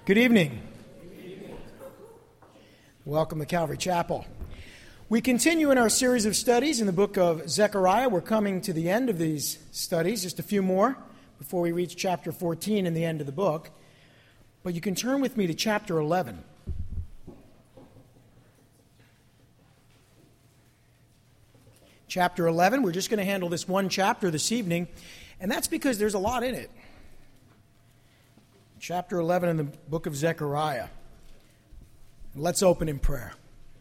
Good evening. Welcome to Calvary Chapel. We continue in our series of studies in the book of Zechariah. We're coming to the end of these studies, just a few more before we reach chapter 14 and the end of the book. But you can turn with me to chapter 11. Chapter 11, we're just going to handle this one chapter this evening, and that's because there's a lot in it. Chapter 11 in the book of Zechariah. Let's open in prayer.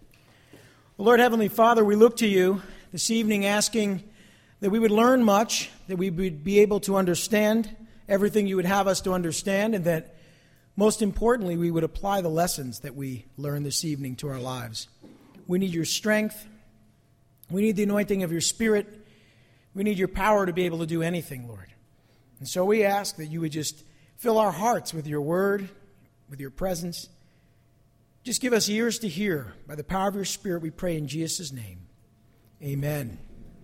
Lord Heavenly Father, we look to you this evening asking that we would learn much, that we would be able to understand everything you would have us to understand, and that most importantly, we would apply the lessons that we learn this evening to our lives. We need your strength. We need the anointing of your Spirit. We need your power to be able to do anything, Lord. And so we ask that you would just fill our hearts with your word, with your presence. Just give us ears to hear. By the power of your Spirit, we pray in Jesus' name. Amen.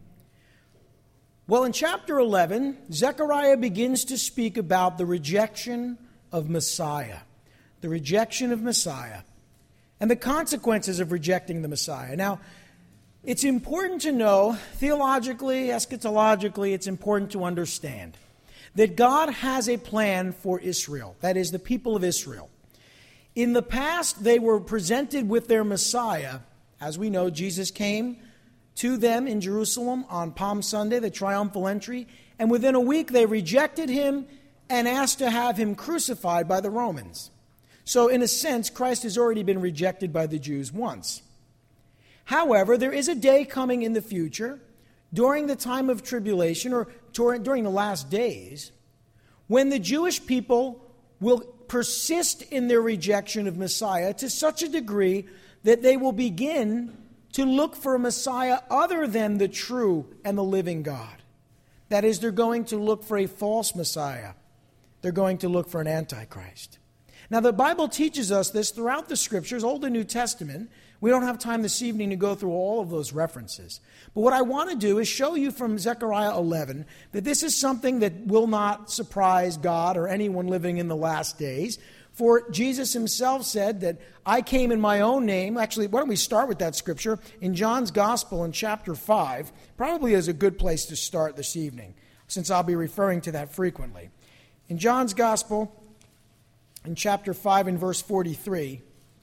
Well, in chapter 11, Zechariah begins to speak about the rejection of Messiah. The rejection of Messiah. And the consequences of rejecting the Messiah. Now, it's important to know, theologically, eschatologically, it's important to understand that God has a plan for Israel, that is, the people of Israel. In the past, they were presented with their Messiah. As we know, Jesus came to them in Jerusalem on Palm Sunday, the triumphal entry, and within a week they rejected him and asked to have him crucified by the Romans. So, in a sense, Christ has already been rejected by the Jews once. However, there is a day coming in the future, during the time of tribulation, or during the last days, when the Jewish people will persist in their rejection of Messiah to such a degree that they will begin to look for a Messiah other than the true and the living God. That is, they're going to look for a false Messiah. They're going to look for an Antichrist. Now, the Bible teaches us this throughout the Scriptures, Old and New Testament. We don't have time this evening to go through all of those references. But what I want to do is show you from Zechariah 11 that this is something that will not surprise God or anyone living in the last days. For Jesus himself said that I came in my own name. Actually, why don't we start with that scripture in John's Gospel in chapter 5. Probably is a good place to start this evening, since I'll be referring to that frequently. In John's Gospel, in chapter 5 and verse 43,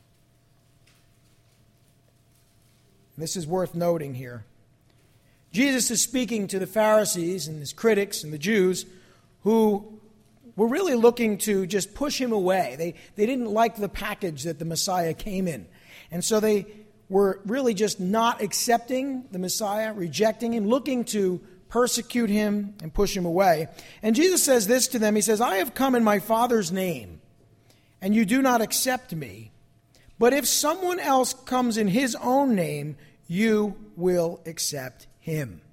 this is worth noting here. Jesus is speaking to the Pharisees and his critics and the Jews who were really looking to just push him away. They didn't like the package that the Messiah came in. And so they were really just not accepting the Messiah, rejecting him, looking to persecute him and push him away. And Jesus says this to them. He says, I have come in my Father's name, and you do not accept me. But if someone else comes in his own name, you will accept him.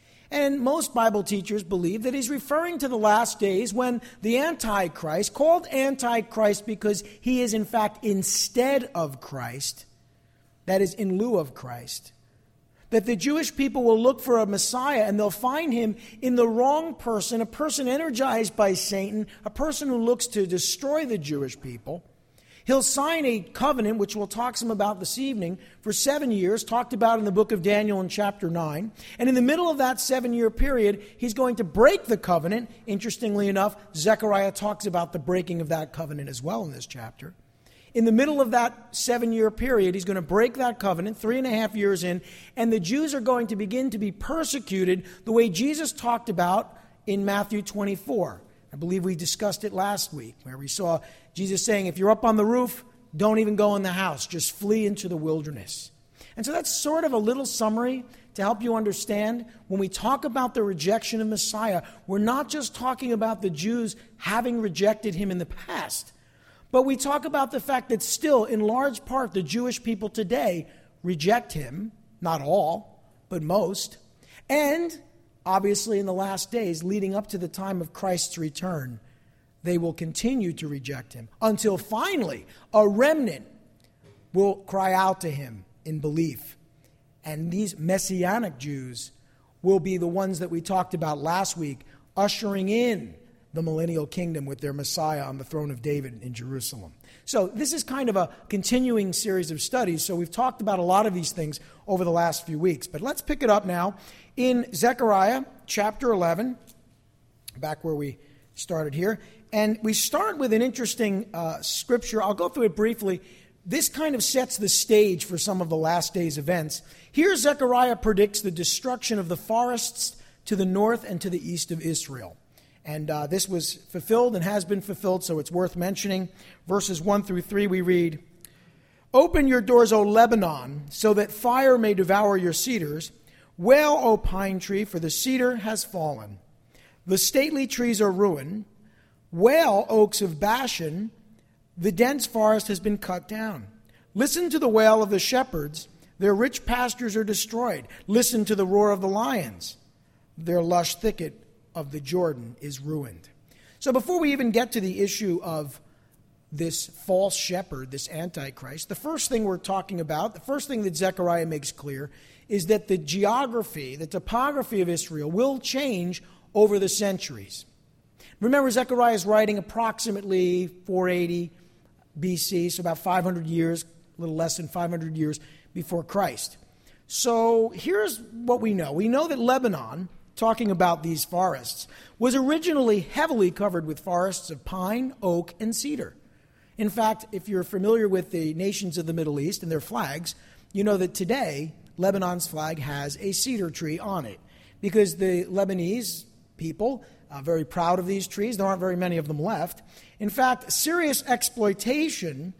And most Bible teachers believe that he's referring to the last days when the Antichrist, called Antichrist because he is in fact instead of Christ, that is in lieu of Christ, that the Jewish people will look for a Messiah and they'll find him in the wrong person, a person energized by Satan, a person who looks to destroy the Jewish people. He'll sign a covenant, which we'll talk some about this evening, for 7 years, talked about in the book of Daniel in chapter 9. And in the middle of that 7-year period, he's going to break the covenant. Interestingly enough, Zechariah talks about the breaking of that covenant as well in this chapter. In the middle of that 7-year period, he's going to break that covenant, 3.5 years in, and the Jews are going to begin to be persecuted the way Jesus talked about in Matthew 24. I believe we discussed it last week, where we saw Jesus saying, if you're up on the roof, don't even go in the house. Just flee into the wilderness. And so that's sort of a little summary to help you understand. When we talk about the rejection of Messiah, we're not just talking about the Jews having rejected him in the past, but we talk about the fact that still, in large part, the Jewish people today reject him. Not all, but most. And obviously, in the last days, leading up to the time of Christ's return, they will continue to reject him until finally a remnant will cry out to him in belief. And these Messianic Jews will be the ones that we talked about last week, ushering in the millennial kingdom with their Messiah on the throne of David in Jerusalem. So this is kind of a continuing series of studies. So we've talked about a lot of these things over the last few weeks. But let's pick it up now in Zechariah chapter 11, back where we started here. And we start with an interesting scripture. I'll go through it briefly. This kind of sets the stage for some of the last days events. Here Zechariah predicts the destruction of the forests to the north and to the east of Israel. And this was fulfilled and has been fulfilled, so it's worth mentioning. Verses 1 through 3 we read, "Open your doors, O Lebanon, so that fire may devour your cedars. Wail, O pine tree, for the cedar has fallen. The stately trees are ruined. Wail, oaks of Bashan, the dense forest has been cut down. Listen to the wail of the shepherds. Their rich pastures are destroyed. Listen to the roar of the lions. Their lush thicket of the Jordan is ruined." So before we even get to the issue of this false shepherd, this Antichrist, the first thing we're talking about, the first thing that Zechariah makes clear, is that the geography, the topography of Israel will change over the centuries. Remember, Zechariah is writing approximately 480 BC, so about 500 years, a little less than 500 years before Christ. So here's what we know. We know that Lebanon, talking about these forests, was originally heavily covered with forests of pine, oak, and cedar. In fact, if you're familiar with the nations of the Middle East and their flags, you know that today Lebanon's flag has a cedar tree on it because the Lebanese people are very proud of these trees. There aren't very many of them left. In fact, serious exploitation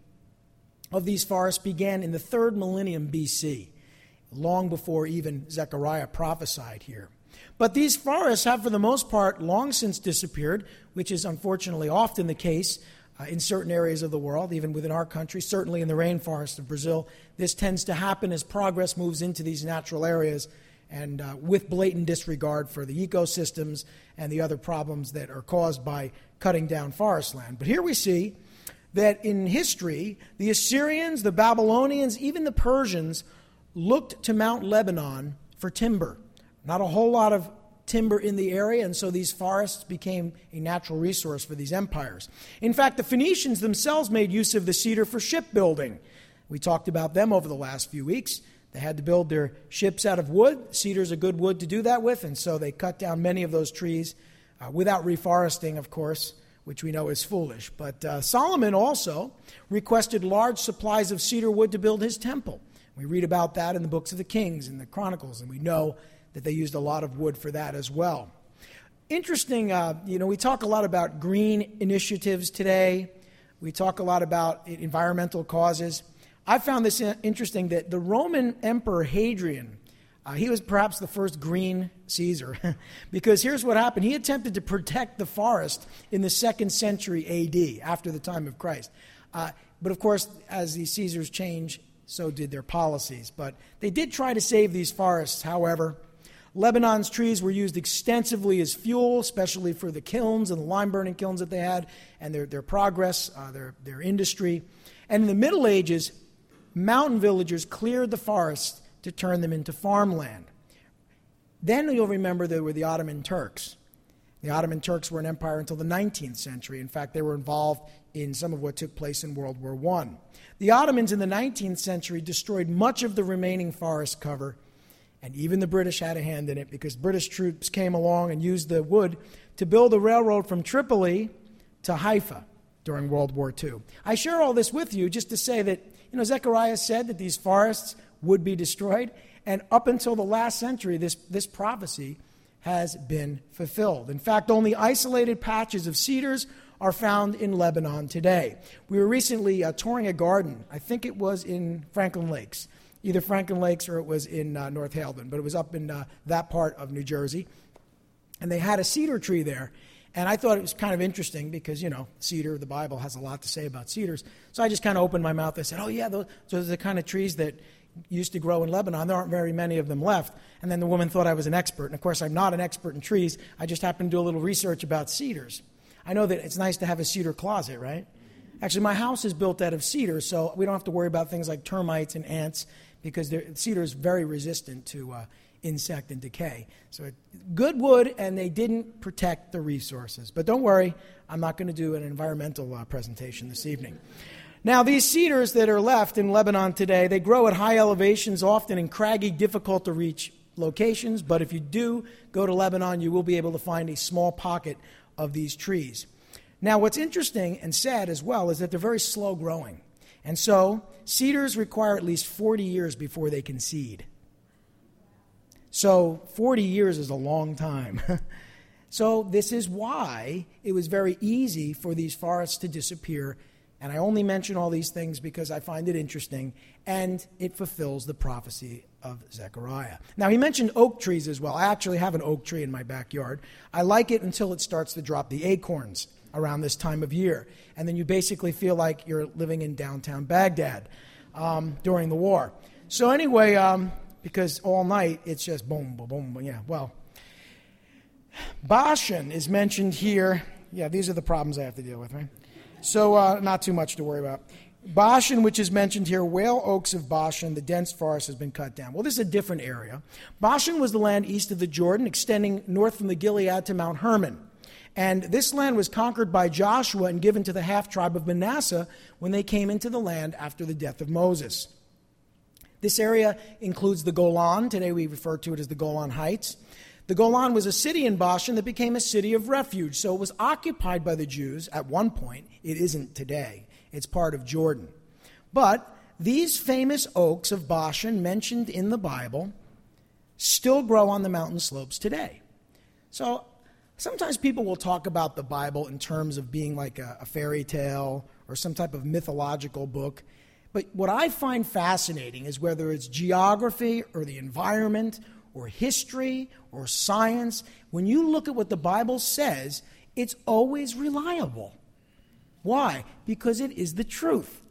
of these forests began in the 3rd millennium BC, long before even Zechariah prophesied here. But these forests have, for the most part, long since disappeared, which is unfortunately often the case in certain areas of the world, even within our country, certainly in the rainforest of Brazil. This tends to happen as progress moves into these natural areas and with blatant disregard for the ecosystems and the other problems that are caused by cutting down forest land. But here we see that in history, the Assyrians, the Babylonians, even the Persians looked to Mount Lebanon for timber. Not a whole lot of timber in the area, and so these forests became a natural resource for these empires. In fact, the Phoenicians themselves made use of the cedar for shipbuilding. We talked about them over the last few weeks. They had to build their ships out of wood. Cedar's a good wood to do that with, and so they cut down many of those trees without reforesting, of course, which we know is foolish. But Solomon also requested large supplies of cedar wood to build his temple. We read about that in the books of the Kings and the Chronicles, and we know that they used a lot of wood for that as well. Interesting, we talk a lot about green initiatives today. We talk a lot about environmental causes. I found this interesting that the Roman Emperor Hadrian, he was perhaps the first green Caesar, because here's what happened. He attempted to protect the forest in the 2nd century AD, after the time of Christ. But of course, as the Caesars change, so did their policies. But they did try to save these forests, however. Lebanon's trees were used extensively as fuel, especially for the kilns and the lime-burning kilns that they had, and their progress, their industry. And in the Middle Ages, mountain villagers cleared the forests to turn them into farmland. Then you'll remember there were the Ottoman Turks. The Ottoman Turks were an empire until the 19th century. In fact, they were involved in some of what took place in World War I. The Ottomans in the 19th century destroyed much of the remaining forest cover, and even the British had a hand in it because British troops came along and used the wood to build a railroad from Tripoli to Haifa during World War II. I share all this with you just to say that, Zechariah said that these forests would be destroyed, and up until the last century, this prophecy has been fulfilled. In fact, only isolated patches of cedars are found in Lebanon today. We were recently touring a garden. I think it was in Franklin Lakes. Either Franklin Lakes or it was in North Haledon, but it was up in that part of New Jersey. And they had a cedar tree there. And I thought it was kind of interesting because, cedar, the Bible has a lot to say about cedars. So I just kind of opened my mouth and said, oh, yeah, those are the kind of trees that used to grow in Lebanon. There aren't very many of them left. And then the woman thought I was an expert. And, of course, I'm not an expert in trees. I just happened to do a little research about cedars. I know that it's nice to have a cedar closet, right? Actually, my house is built out of cedar, so we don't have to worry about things like termites and ants because cedar is very resistant to insect and decay. So good wood, and they didn't protect the resources. But don't worry, I'm not going to do an environmental presentation this evening. Now, these cedars that are left in Lebanon today, they grow at high elevations, often in craggy, difficult-to-reach locations. But if you do go to Lebanon, you will be able to find a small pocket of these trees. Now, what's interesting and sad as well is that they're very slow growing. And so cedars require at least 40 years before they can seed. So 40 years is a long time. So this is why it was very easy for these forests to disappear. And I only mention all these things because I find it interesting, and it fulfills the prophecy of Zechariah. Now, he mentioned oak trees as well. I actually have an oak tree in my backyard. I like it until it starts to drop the acorns around this time of year. And then you basically feel like you're living in downtown Baghdad during the war. So anyway, because all night it's just boom, boom, boom. Yeah, well, Bashan is mentioned here. Yeah, these are the problems I have to deal with, right? So not too much to worry about. Bashan, which is mentioned here, whale oaks of Bashan, the dense forest has been cut down. Well, this is a different area. Bashan was the land east of the Jordan, extending north from the Gilead to Mount Hermon. And this land was conquered by Joshua and given to the half-tribe of Manasseh when they came into the land after the death of Moses. This area includes the Golan. Today we refer to it as the Golan Heights. The Golan was a city in Bashan that became a city of refuge. So it was occupied by the Jews at one point. It isn't today. It's part of Jordan. But these famous oaks of Bashan mentioned in the Bible still grow on the mountain slopes today. So sometimes people will talk about the Bible in terms of being like a fairy tale or some type of mythological book. But what I find fascinating is whether it's geography or the environment or history or science, when you look at what the Bible says, it's always reliable. Why? Because it is the truth.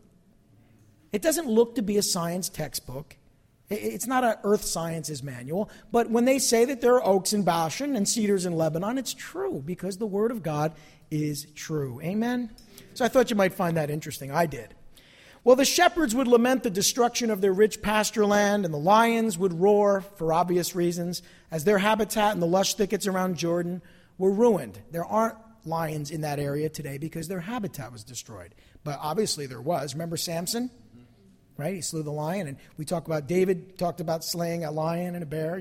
It doesn't look to be a science textbook. It's not an earth sciences manual. But when they say that there are oaks in Bashan and cedars in Lebanon, it's true because the Word of God is true. Amen? So I thought you might find that interesting. I did. Well, the shepherds would lament the destruction of their rich pasture land, and the lions would roar for obvious reasons, as their habitat in the lush thickets around Jordan were ruined. There aren't lions in that area today because their habitat was destroyed. But obviously there was. Remember Samson? Right? He slew the lion, and we talk about David talked about slaying a lion and a bear,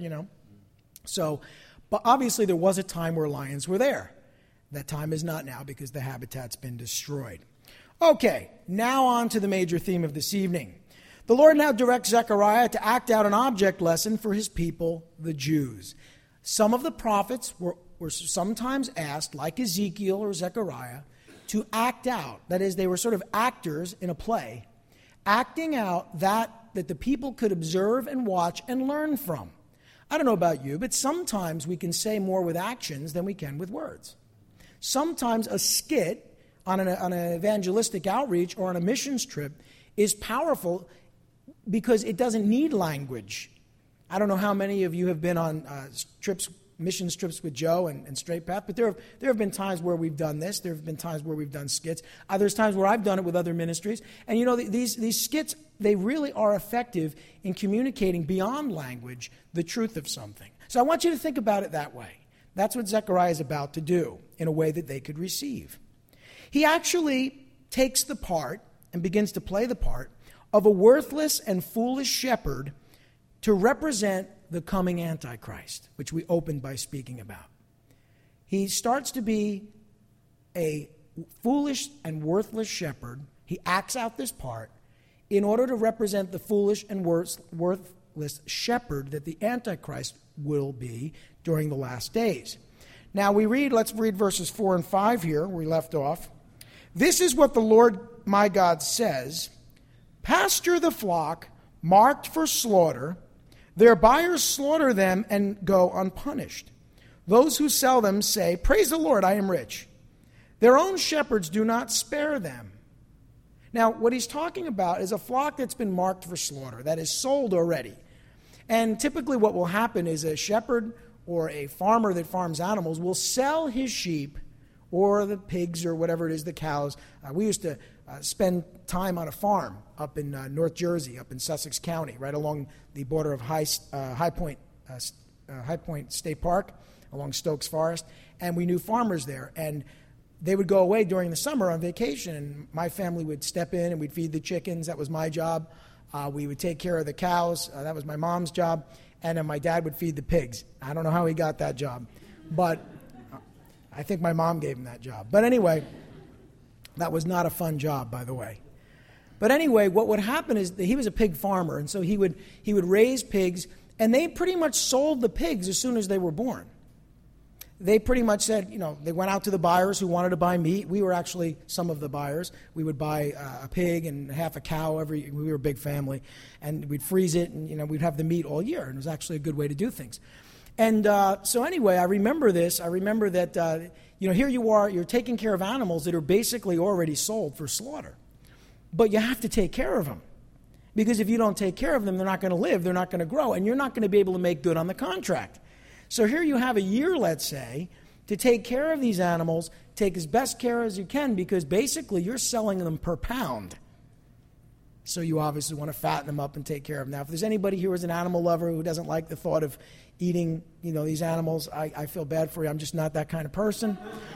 So, but obviously there was a time where lions were there. That time is not now because the habitat's been destroyed. Okay, now on to the major theme of this evening. The Lord now directs Zechariah to act out an object lesson for his people, the Jews. Some of the prophets were sometimes asked, like Ezekiel or Zechariah, to act out. That is, they were sort of actors in a play, acting out that the people could observe and watch and learn from. I don't know about you, but sometimes we can say more with actions than we can with words. Sometimes a skit on an evangelistic outreach or on a missions trip is powerful because it doesn't need language. I don't know how many of you have been on missions trips with Joe and Straight Path, but there have been times where we've done this. There have been times where we've done skits. There's times where I've done it with other ministries. And these skits, they really are effective in communicating beyond language the truth of something. So I want you to think about it that way. That's what Zechariah is about to do in a way that they could receive. He actually takes the part and begins to play the part of a worthless and foolish shepherd to represent the coming Antichrist, which we opened by speaking about. He starts to be a foolish and worthless shepherd. He acts out this part in order to represent the foolish and worthless shepherd that the Antichrist will be during the last days. Now let's read verses 4 and 5 here, where we left off. This is what the Lord my God says: pasture the flock marked for slaughter. Their buyers slaughter them and go unpunished. Those who sell them say, praise the Lord, I am rich. Their own shepherds do not spare them. Now, what he's talking about is a flock that's been marked for slaughter, that is sold already. And typically what will happen is a shepherd or a farmer that farms animals will sell his sheep or the pigs or whatever it is, the cows. We used to spend time on a farm up in North Jersey, up in Sussex County, right along the border of High Point High Point State Park along Stokes Forest, and we knew farmers there. And they would go away during the summer on vacation, and my family would step in and we'd feed the chickens. That was my job. We would take care of the cows. That was my mom's job. And then my dad would feed the pigs. I don't know how he got that job, but I think my mom gave him that job. But anyway, that was not a fun job, by the way. But anyway, what would happen is that he was a pig farmer, and so he would raise pigs, and they pretty much sold the pigs as soon as they were born. They pretty much said, they went out to the buyers who wanted to buy meat. We were actually some of the buyers. We would buy a pig and half a cow we were a big family, and we'd freeze it, and we'd have the meat all year, and it was actually a good way to do things. And so anyway, I remember this. I remember that, here you are, you're taking care of animals that are basically already sold for slaughter. But you have to take care of them. Because if you don't take care of them, they're not going to live, they're not going to grow, and you're not going to be able to make good on the contract. So here you have a year, let's say, to take care of these animals, take as best care as you can, because basically you're selling them per pound. So you obviously want to fatten them up and take care of them. Now, if there's anybody here who's an animal lover who doesn't like the thought of eating, these animals, I feel bad for you. I'm just not that kind of person.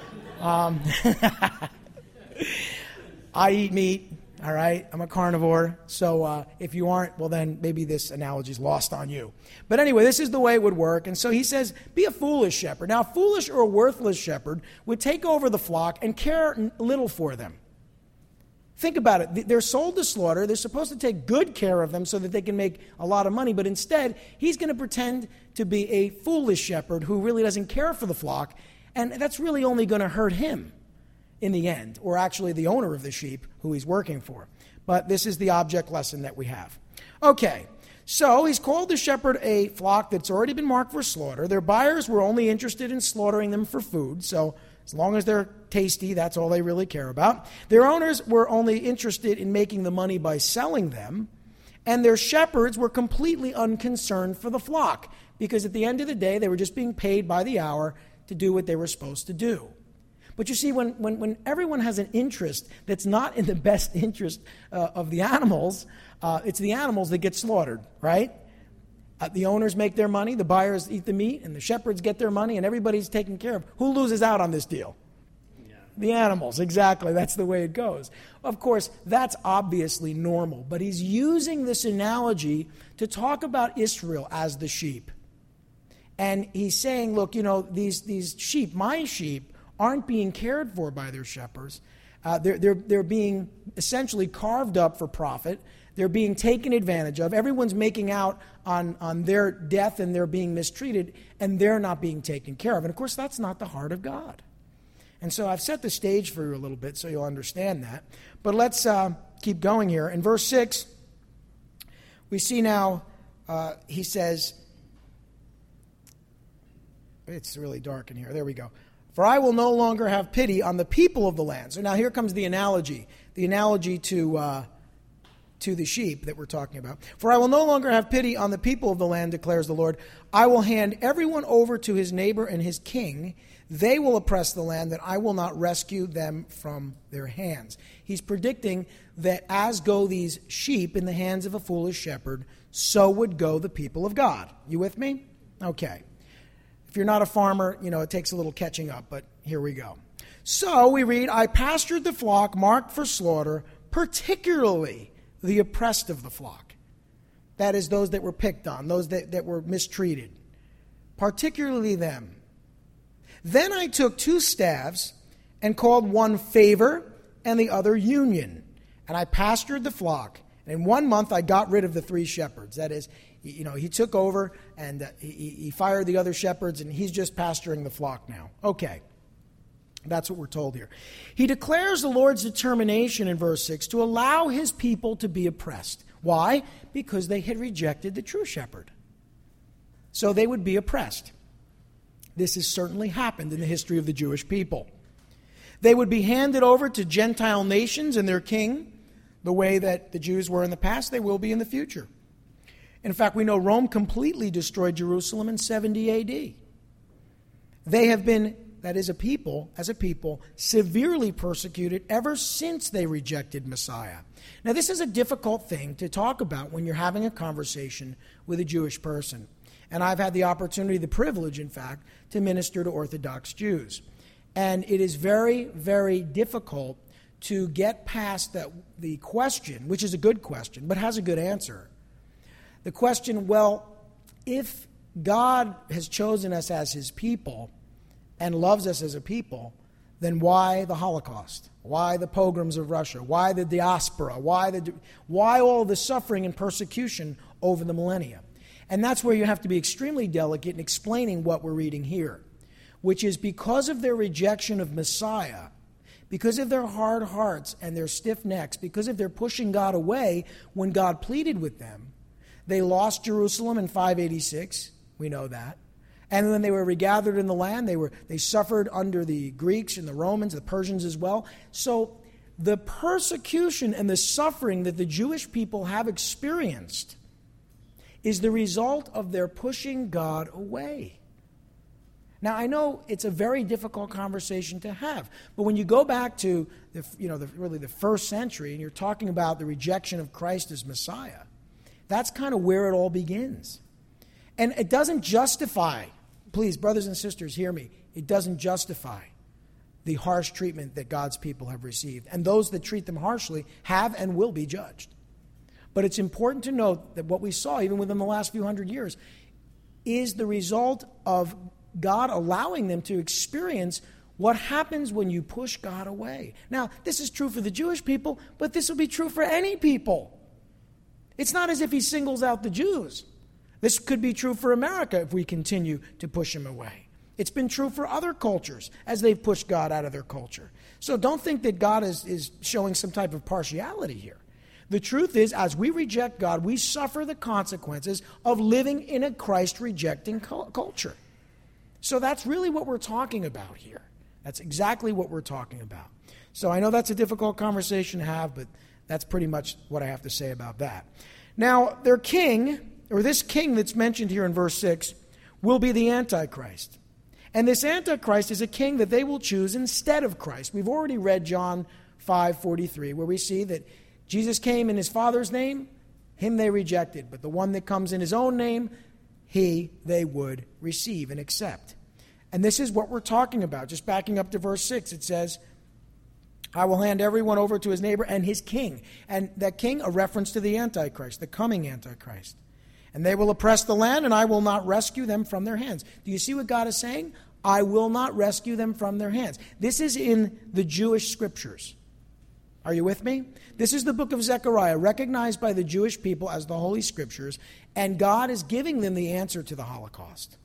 I eat meat. All right, I'm a carnivore, so if you aren't, well then maybe this analogy is lost on you. But anyway, this is the way it would work. And so he says, be a foolish shepherd. Now, a foolish or a worthless shepherd would take over the flock and care little for them. Think about it. They're sold to slaughter. They're supposed to take good care of them so that they can make a lot of money. But instead, he's going to pretend to be a foolish shepherd who really doesn't care for the flock. And that's really only going to hurt him in the end, or actually the owner of the sheep who he's working for. But this is the object lesson that we have. Okay, so he's called to shepherd a flock that's already been marked for slaughter. Their buyers were only interested in slaughtering them for food, so as long as they're tasty, that's all they really care about. Their owners were only interested in making the money by selling them, and their shepherds were completely unconcerned for the flock, because at the end of the day, they were just being paid by the hour to do what they were supposed to do. But you see, when everyone has an interest that's not in the best interest of the animals, it's the animals that get slaughtered, right? The owners make their money, the buyers eat the meat, and the shepherds get their money, and everybody's taken care of. Who loses out on this deal? Yeah. The animals, exactly. That's the way it goes. Of course, that's obviously normal, but he's using this analogy to talk about Israel as the sheep. And he's saying, look, these sheep, my sheep, aren't being cared for by their shepherds. They're being essentially carved up for profit. They're being taken advantage of. Everyone's making out on their death, and they're being mistreated, and they're not being taken care of. And of course, that's not the heart of God. And so I've set the stage for you a little bit so you'll understand that. But let's keep going here. In verse 6, we see now, he says, it's really dark in here. There we go. For I will no longer have pity on the people of the land. So now here comes the analogy to the sheep that we're talking about. For I will no longer have pity on the people of the land, declares the Lord. I will hand everyone over to his neighbor and his king. They will oppress the land, and I will not rescue them from their hands. He's predicting that as go these sheep in the hands of a foolish shepherd, so would go the people of God. You with me? Okay. If you're not a farmer, it takes a little catching up, but here we go. So we read, I pastured the flock marked for slaughter, particularly the oppressed of the flock. That is, those that were picked on, those that were mistreated. Particularly them. Then I took 2 staffs and called one favor and the other union. And I pastured the flock. And in 1 month I got rid of the 3 shepherds. That is, he took over and he fired the other shepherds, and he's just pasturing the flock now. Okay. That's what we're told here. He declares the Lord's determination in verse 6 to allow his people to be oppressed. Why? Because they had rejected the true shepherd. So they would be oppressed. This has certainly happened in the history of the Jewish people. They would be handed over to Gentile nations and their king, the way that the Jews were in the past. They will be in the future. In fact, we know Rome completely destroyed Jerusalem in 70 A.D. They have been, that is as a people, severely persecuted ever since they rejected Messiah. Now, this is a difficult thing to talk about when you're having a conversation with a Jewish person. And I've had the opportunity, the privilege, in fact, to minister to Orthodox Jews. And it is very, very difficult to get past the question, which is a good question, but has a good answer. The question, well, if God has chosen us as his people and loves us as a people, then why the Holocaust? Why the pogroms of Russia? Why the diaspora? Why all the suffering and persecution over the millennia? And that's where you have to be extremely delicate in explaining what we're reading here, which is because of their rejection of Messiah, because of their hard hearts and their stiff necks, because of their pushing God away when God pleaded with them, they lost Jerusalem in 586. We know that. And when they were regathered in the land, they suffered under the Greeks and the Romans, the Persians as well. So the persecution and the suffering that the Jewish people have experienced is the result of their pushing God away. Now, I know it's a very difficult conversation to have, but when you go back to the first century and you're talking about the rejection of Christ as Messiah, that's kind of where it all begins. And it doesn't justify, please, brothers and sisters, hear me, it doesn't justify the harsh treatment that God's people have received. And those that treat them harshly have and will be judged. But it's important to note that what we saw, even within the last few hundred years, is the result of God allowing them to experience what happens when you push God away. Now, this is true for the Jewish people, but this will be true for any people. It's not as if he singles out the Jews. This could be true for America if we continue to push him away. It's been true for other cultures as they've pushed God out of their culture. So don't think that God is showing some type of partiality here. The truth is, as we reject God, we suffer the consequences of living in a Christ-rejecting culture. So that's really what we're talking about here. That's exactly what we're talking about. So I know that's a difficult conversation to have, but that's pretty much what I have to say about that. Now, their king, or this king that's mentioned here in verse 6, will be the Antichrist. And this Antichrist is a king that they will choose instead of Christ. We've already read John 5:43, where we see that Jesus came in his Father's name, him they rejected. But the one that comes in his own name, they would receive and accept. And this is what we're talking about. Just backing up to verse 6, it says, I will hand everyone over to his neighbor and his king. And that king, a reference to the Antichrist, the coming Antichrist. And they will oppress the land, and I will not rescue them from their hands. Do you see what God is saying? I will not rescue them from their hands. This is in the Jewish scriptures. Are you with me? This is the book of Zechariah, recognized by the Jewish people as the Holy Scriptures, and God is giving them the answer to the Holocaust.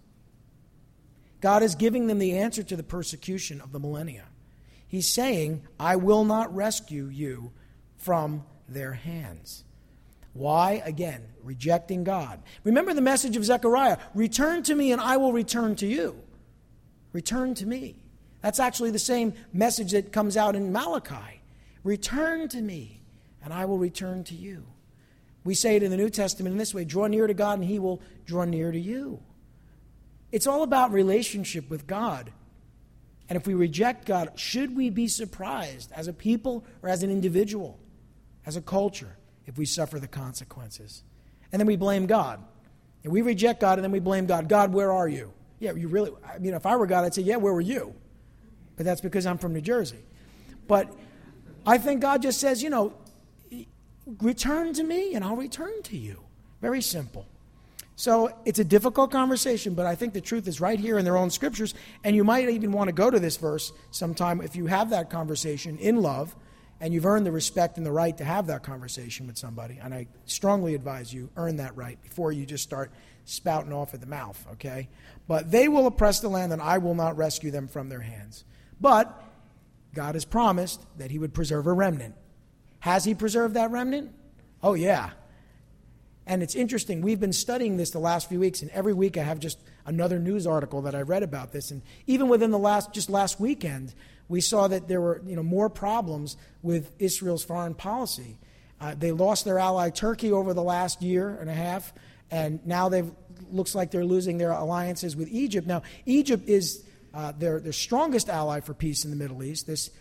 God is giving them the answer to the persecution of the millennia. He's saying, I will not rescue you from their hands. Why? Again, rejecting God. Remember the message of Zechariah, return to me and I will return to you. Return to me. That's actually the same message that comes out in Malachi. Return to me, and I will return to you. We say it in the New Testament in this way, draw near to God, and he will draw near to you. It's all about relationship with God. And if we reject God, should we be surprised as a people or as an individual, as a culture, if we suffer the consequences? And then we blame God. And we reject God, and then we blame God. God, where are you? Yeah, you really, if I were God, I'd say, yeah, where were you? But that's because I'm from New Jersey. But I think God just says, return to me and I'll return to you. Very simple. So it's a difficult conversation, but I think the truth is right here in their own scriptures. And you might even want to go to this verse sometime if you have that conversation in love and you've earned the respect and the right to have that conversation with somebody. And I strongly advise you earn that right before you just start spouting off at the mouth, okay? But they will oppress the land and I will not rescue them from their hands. But God has promised that he would preserve a remnant. Has he preserved that remnant? Oh, yeah. And it's interesting. We've been studying this the last few weeks, and every week I have just another news article that I read about this. And even within the last weekend, we saw that there were more problems with Israel's foreign policy. They lost their ally Turkey over the last year and a half, and now looks like they're losing their alliances with Egypt. Now, Egypt is their strongest ally for peace in the Middle East. This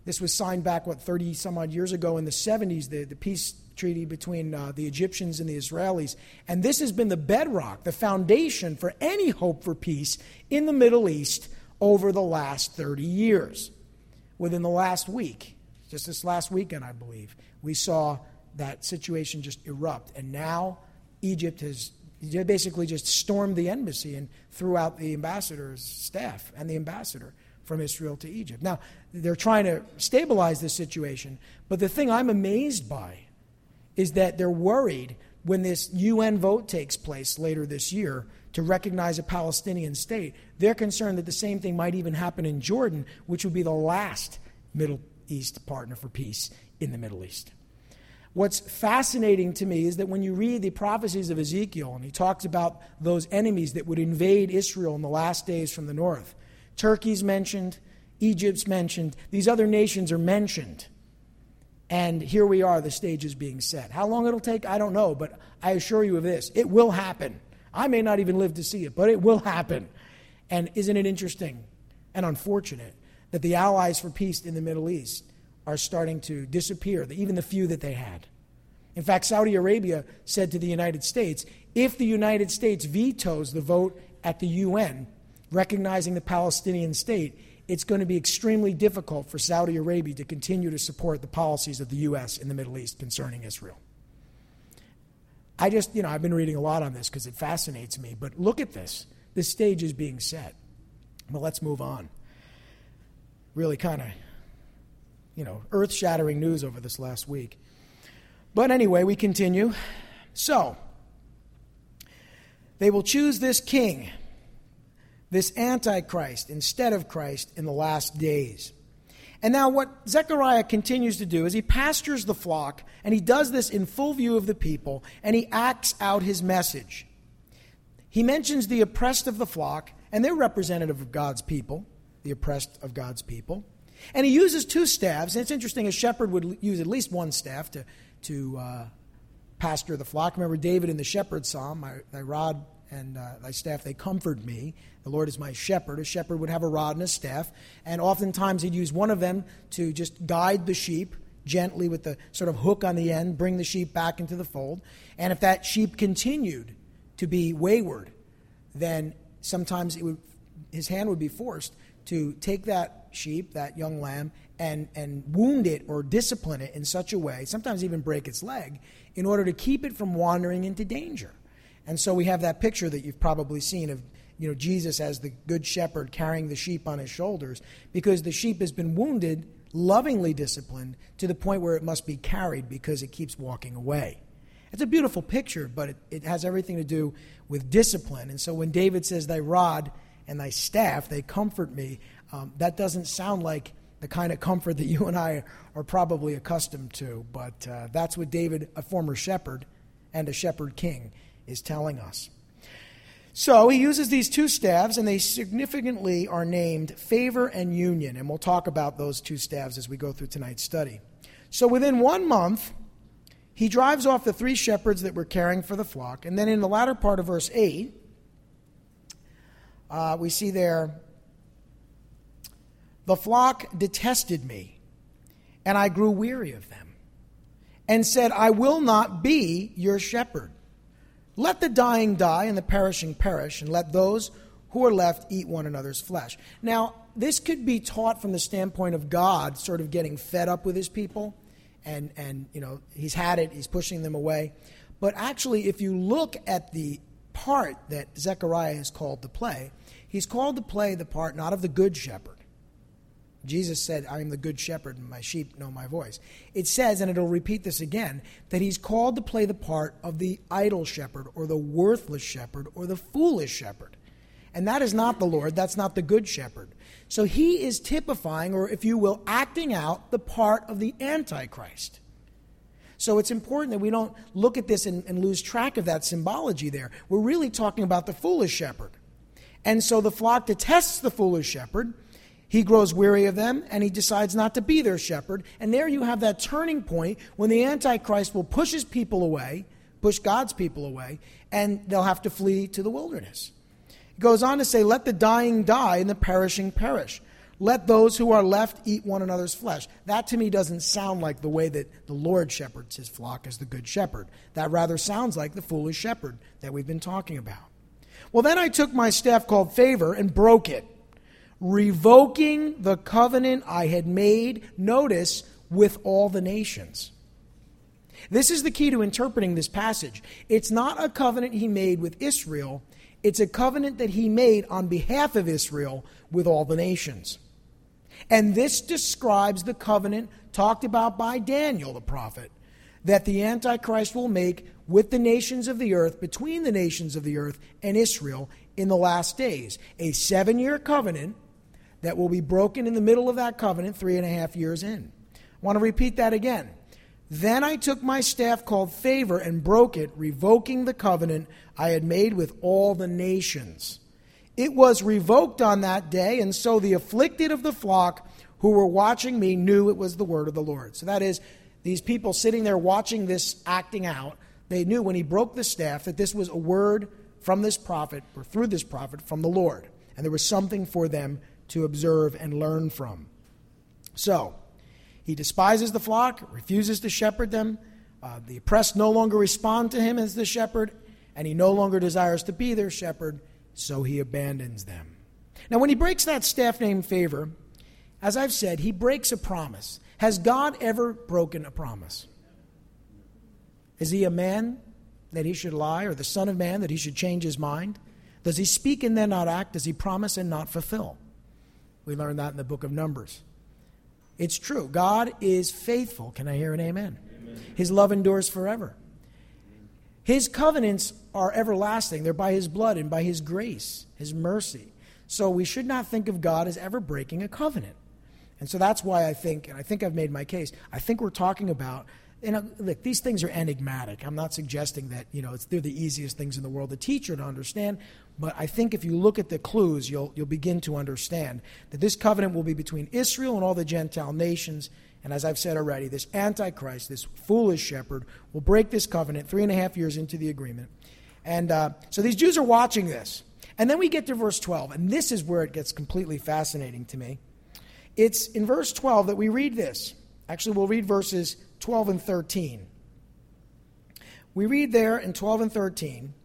This was signed back, 30 some odd years ago in the 70s, the peace treaty between the Egyptians and the Israelis. And this has been the bedrock, the foundation for any hope for peace in the Middle East over the last 30 years. Within the last week, just this last weekend, I believe, we saw that situation just erupt. And now Egypt has basically just stormed the embassy and threw out the ambassador's staff and the ambassador from Israel to Egypt. Now, they're trying to stabilize this situation, but the thing I'm amazed by is that they're worried when this UN vote takes place later this year to recognize a Palestinian state. They're concerned that the same thing might even happen in Jordan, which would be the last Middle East partner for peace in the Middle East. What's fascinating to me is that when you read the prophecies of Ezekiel, and he talks about those enemies that would invade Israel in the last days from the north, Turkey's mentioned, Egypt's mentioned, these other nations are mentioned. And here we are, the stage is being set. How long it'll take, I don't know, but I assure you of this, it will happen. I may not even live to see it, but it will happen. And isn't it interesting and unfortunate that the allies for peace in the Middle East are starting to disappear, even the few that they had. In fact, Saudi Arabia said to the United States, if the United States vetoes the vote at the UN recognizing the Palestinian state, it's going to be extremely difficult for Saudi Arabia to continue to support the policies of the U.S. in the Middle East concerning Israel. I've been reading a lot on this because it fascinates me, but look at this. This stage is being set. Well, let's move on. Really kind of earth-shattering news over this last week. But anyway, we continue. So, they will choose this king, this Antichrist, instead of Christ in the last days. And now what Zechariah continues to do is he pastures the flock, and he does this in full view of the people, and he acts out his message. He mentions the oppressed of the flock, and they're representative of God's people, the oppressed of God's people. And he uses two staffs, and it's interesting, a shepherd would use at least one staff to pasture the flock. Remember David in the shepherd psalm, thy rod and thy staff, they comfort me. The Lord is my shepherd. A shepherd would have a rod and a staff, and oftentimes he'd use one of them to just guide the sheep gently with the sort of hook on the end, bring the sheep back into the fold. And if that sheep continued to be wayward, then sometimes his hand would be forced to take that sheep, that young lamb, and wound it or discipline it in such a way, sometimes even break its leg, in order to keep it from wandering into danger. And so we have that picture that you've probably seen of Jesus as the good shepherd carrying the sheep on his shoulders, because the sheep has been wounded, lovingly disciplined, to the point where it must be carried because it keeps walking away. It's a beautiful picture, but it has everything to do with discipline. And so when David says, thy rod and thy staff, they comfort me, that doesn't sound like the kind of comfort that you and I are probably accustomed to. But that's what David, a former shepherd and a shepherd king, is telling us. So he uses these two staffs, and they significantly are named favor and union. And we'll talk about those two staffs as we go through tonight's study. So within 1 month, he drives off the 3 shepherds that were caring for the flock. And then in the latter part of verse 8, we see there, the flock detested me, and I grew weary of them, and said, I will not be your shepherd. Let the dying die and the perishing perish, and let those who are left eat one another's flesh. Now, this could be taught from the standpoint of God sort of getting fed up with his people, and he's had it, he's pushing them away. But actually, if you look at the part that Zechariah is called to play, he's called to play the part not of the good shepherd. Jesus said, I am the good shepherd, and my sheep know my voice. It says, and it'll repeat this again, that he's called to play the part of the idle shepherd, or the worthless shepherd, or the foolish shepherd. And that is not the Lord, that's not the good shepherd. So he is typifying, or if you will, acting out the part of the Antichrist. So it's important that we don't look at this and lose track of that symbology there. We're really talking about the foolish shepherd. And so the flock detests the foolish shepherd. He grows weary of them, and he decides not to be their shepherd. And there you have that turning point when the Antichrist will push his people away, push God's people away, and they'll have to flee to the wilderness. He goes on to say, let the dying die and the perishing perish. let those who are left eat one another's flesh. That to me doesn't sound like the way that the Lord shepherds his flock as the good shepherd. That rather sounds like the foolish shepherd that we've been talking about. Well, then I took my staff called favor and broke it, revoking the covenant I had made, notice, with all the nations. This is the key to interpreting this passage. It's not a covenant he made with Israel. It's a covenant that he made on behalf of Israel with all the nations. And this describes the covenant talked about by Daniel the prophet, that the Antichrist will make with the nations of the earth, between the nations of the earth and Israel in the last days. A 7-year covenant that will be broken in the middle of that covenant 3.5 years in. I want to repeat that again. Then I took my staff called favor and broke it, revoking the covenant I had made with all the nations. It was revoked on that day, and so the afflicted of the flock who were watching me knew it was the word of the Lord. So that is, these people sitting there watching this acting out, they knew when he broke the staff that this was a word from this prophet, or through this prophet, from the Lord. And there was something for them to observe and learn from. So, he despises the flock, refuses to shepherd them. The oppressed no longer respond to him as the shepherd, and he no longer desires to be their shepherd, so he abandons them. Now, when he breaks that staff named favor, as I've said, he breaks a promise. Has God ever broken a promise? Is he a man that he should lie, or the son of man that he should change his mind? Does he speak and then not act? Does he promise and not fulfill? We learned that in the book of Numbers. It's true. God is faithful. Can I hear an amen? Amen. His love endures forever. His covenants are everlasting. They're by his blood and by his grace, his mercy. So we should not think of God as ever breaking a covenant. And so that's why I think, and I think I've made my case, I think we're talking about, look, these things are enigmatic. I'm not suggesting that, they're the easiest things in the world to teach or to understand. But I think if you look at the clues, you'll begin to understand that this covenant will be between Israel and all the Gentile nations. And as I've said already, this Antichrist, this foolish shepherd, will break this covenant 3.5 years into the agreement. And so these Jews are watching this. And then we get to verse 12, and this is where it gets completely fascinating to me. It's in verse 12 that we read this. Actually, we'll read verses 12 and 13. We read there in 12 and 13,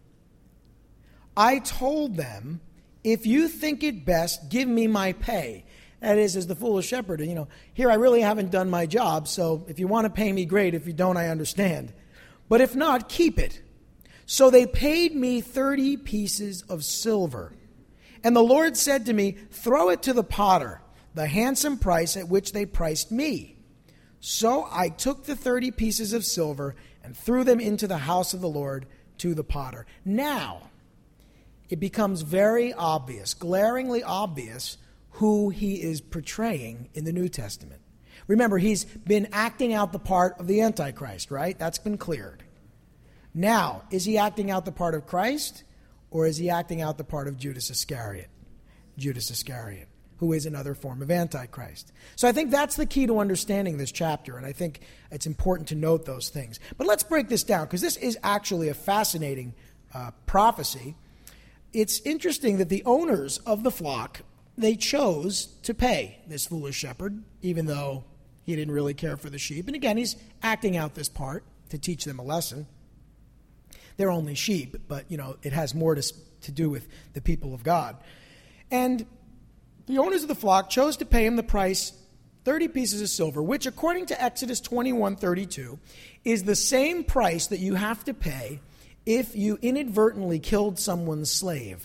I told them, if you think it best, give me my pay. That is, as the foolish shepherd, here I really haven't done my job, so if you want to pay me, great. If you don't, I understand. But if not, keep it. So they paid me 30 pieces of silver. And the Lord said to me, throw it to the potter, the handsome price at which they priced me. So I took the 30 pieces of silver and threw them into the house of the Lord to the potter. Now, it becomes very obvious, glaringly obvious, who he is portraying in the New Testament. Remember, he's been acting out the part of the Antichrist, right? That's been cleared. Now, is he acting out the part of Christ, or is he acting out the part of Judas Iscariot? Judas Iscariot, who is another form of Antichrist. So I think that's the key to understanding this chapter, and I think it's important to note those things. But let's break this down, because this is actually a fascinating prophecy. It's interesting that the owners of the flock, they chose to pay this foolish shepherd, even though he didn't really care for the sheep. And again, he's acting out this part to teach them a lesson. They're only sheep, but, it has more to do with the people of God. And the owners of the flock chose to pay him the price, 30 pieces of silver, which, according to Exodus 21:32, is the same price that you have to pay if you inadvertently killed someone's slave.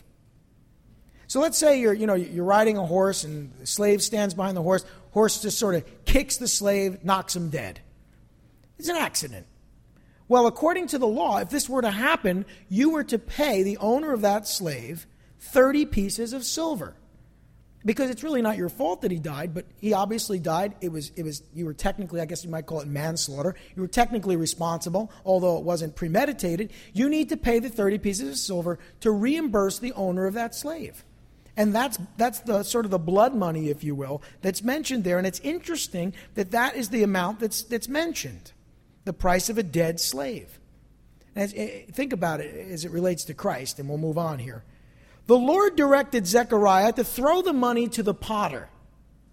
So let's say you're riding a horse and the slave stands behind the horse. Horse just sort of kicks the slave, knocks him dead. It's an accident. Well, according to the law, if this were to happen, you were to pay the owner of that slave 30 pieces of silver. Because it's really not your fault that he died, but he obviously died. It was you were technically, I guess you might call it manslaughter. You were technically responsible, although it wasn't premeditated. You need to pay the 30 pieces of silver to reimburse the owner of that slave. And that's the sort of the blood money, if you will, that's mentioned there. And it's interesting that is the amount that's mentioned, the price of a dead slave. And think about it as it relates to Christ, and we'll move on here. The Lord directed Zechariah to throw the money to the potter.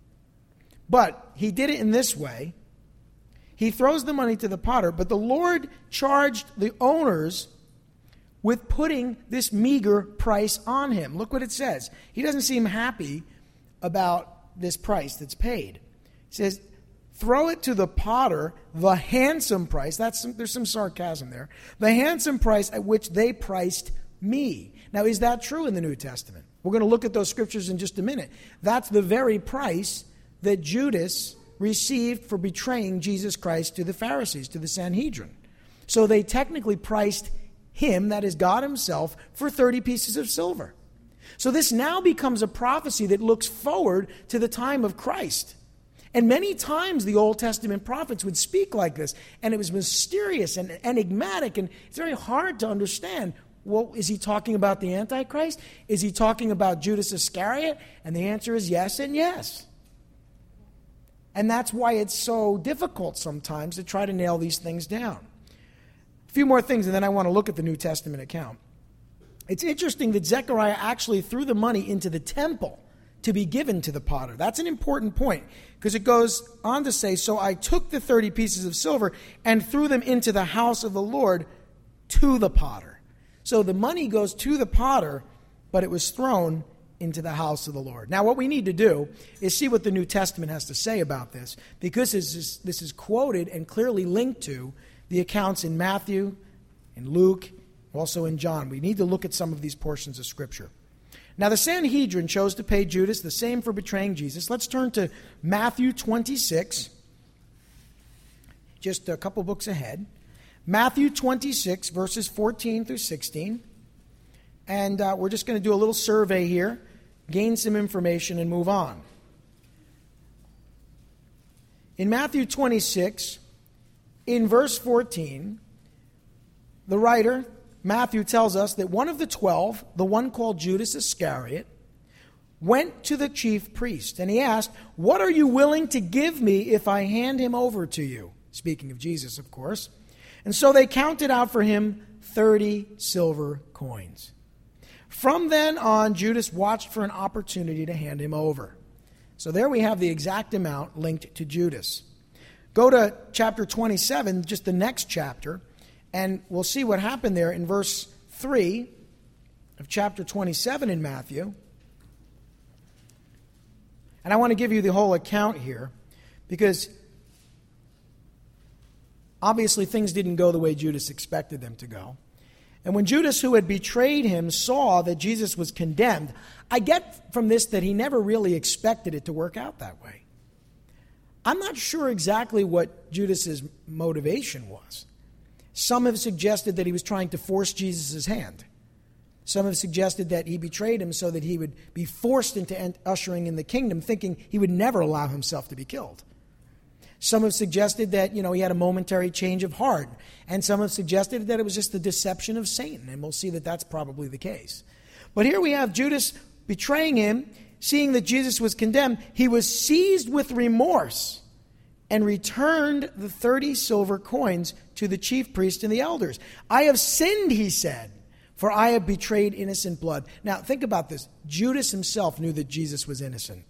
But he did it in this way. He throws the money to the potter, but the Lord charged the owners with putting this meager price on him. Look what it says. He doesn't seem happy about this price that's paid. He says, throw it to the potter, the handsome price. There's some sarcasm there. The handsome price at which they priced me. Now, is that true in the New Testament? We're going to look at those scriptures in just a minute. That's the very price that Judas received for betraying Jesus Christ to the Pharisees, to the Sanhedrin. So they technically priced him, that is God himself, for 30 pieces of silver. So this now becomes a prophecy that looks forward to the time of Christ. And many times the Old Testament prophets would speak like this, and it was mysterious and enigmatic, and it's very hard to understand. Well, is he talking about the Antichrist? Is he talking about Judas Iscariot? And the answer is yes and yes. And that's why it's so difficult sometimes to try to nail these things down. A few more things, and then I want to look at the New Testament account. It's interesting that Zechariah actually threw the money into the temple to be given to the potter. That's an important point, because it goes on to say, so I took the 30 pieces of silver and threw them into the house of the Lord to the potter. So the money goes to the potter, but it was thrown into the house of the Lord. Now, what we need to do is see what the New Testament has to say about this, because this is quoted and clearly linked to the accounts in Matthew, in Luke, also in John. We need to look at some of these portions of Scripture. Now, the Sanhedrin chose to pay Judas the same for betraying Jesus. Let's turn to Matthew 26, just a couple books ahead. Matthew 26, verses 14 through 16. And we're just going to do a little survey here, gain some information, and move on. In Matthew 26, in verse 14, the writer, Matthew, tells us that one of the 12, the one called Judas Iscariot, went to the chief priest, and he asked, "What are you willing to give me if I hand him over to you?" Speaking of Jesus, of course. And so they counted out for him 30 silver coins. From then on, Judas watched for an opportunity to hand him over. So there we have the exact amount linked to Judas. Go to chapter 27, just the next chapter, and we'll see what happened there in verse 3 of chapter 27 in Matthew. And I want to give you the whole account here, because obviously things didn't go the way Judas expected them to go. And when Judas, who had betrayed him, saw that Jesus was condemned, I get from this that he never really expected it to work out that way. I'm not sure exactly what Judas's motivation was. Some have suggested that he was trying to force Jesus' hand. Some have suggested that he betrayed him so that he would be forced into ushering in the kingdom, thinking he would never allow himself to be killed. Some have suggested that, he had a momentary change of heart. And some have suggested that it was just the deception of Satan. And we'll see that that's probably the case. But here we have Judas betraying him, seeing that Jesus was condemned. He was seized with remorse and returned the 30 silver coins to the chief priest and the elders. "I have sinned," he said, "for I have betrayed innocent blood." Now, think about this. Judas himself knew that Jesus was innocent.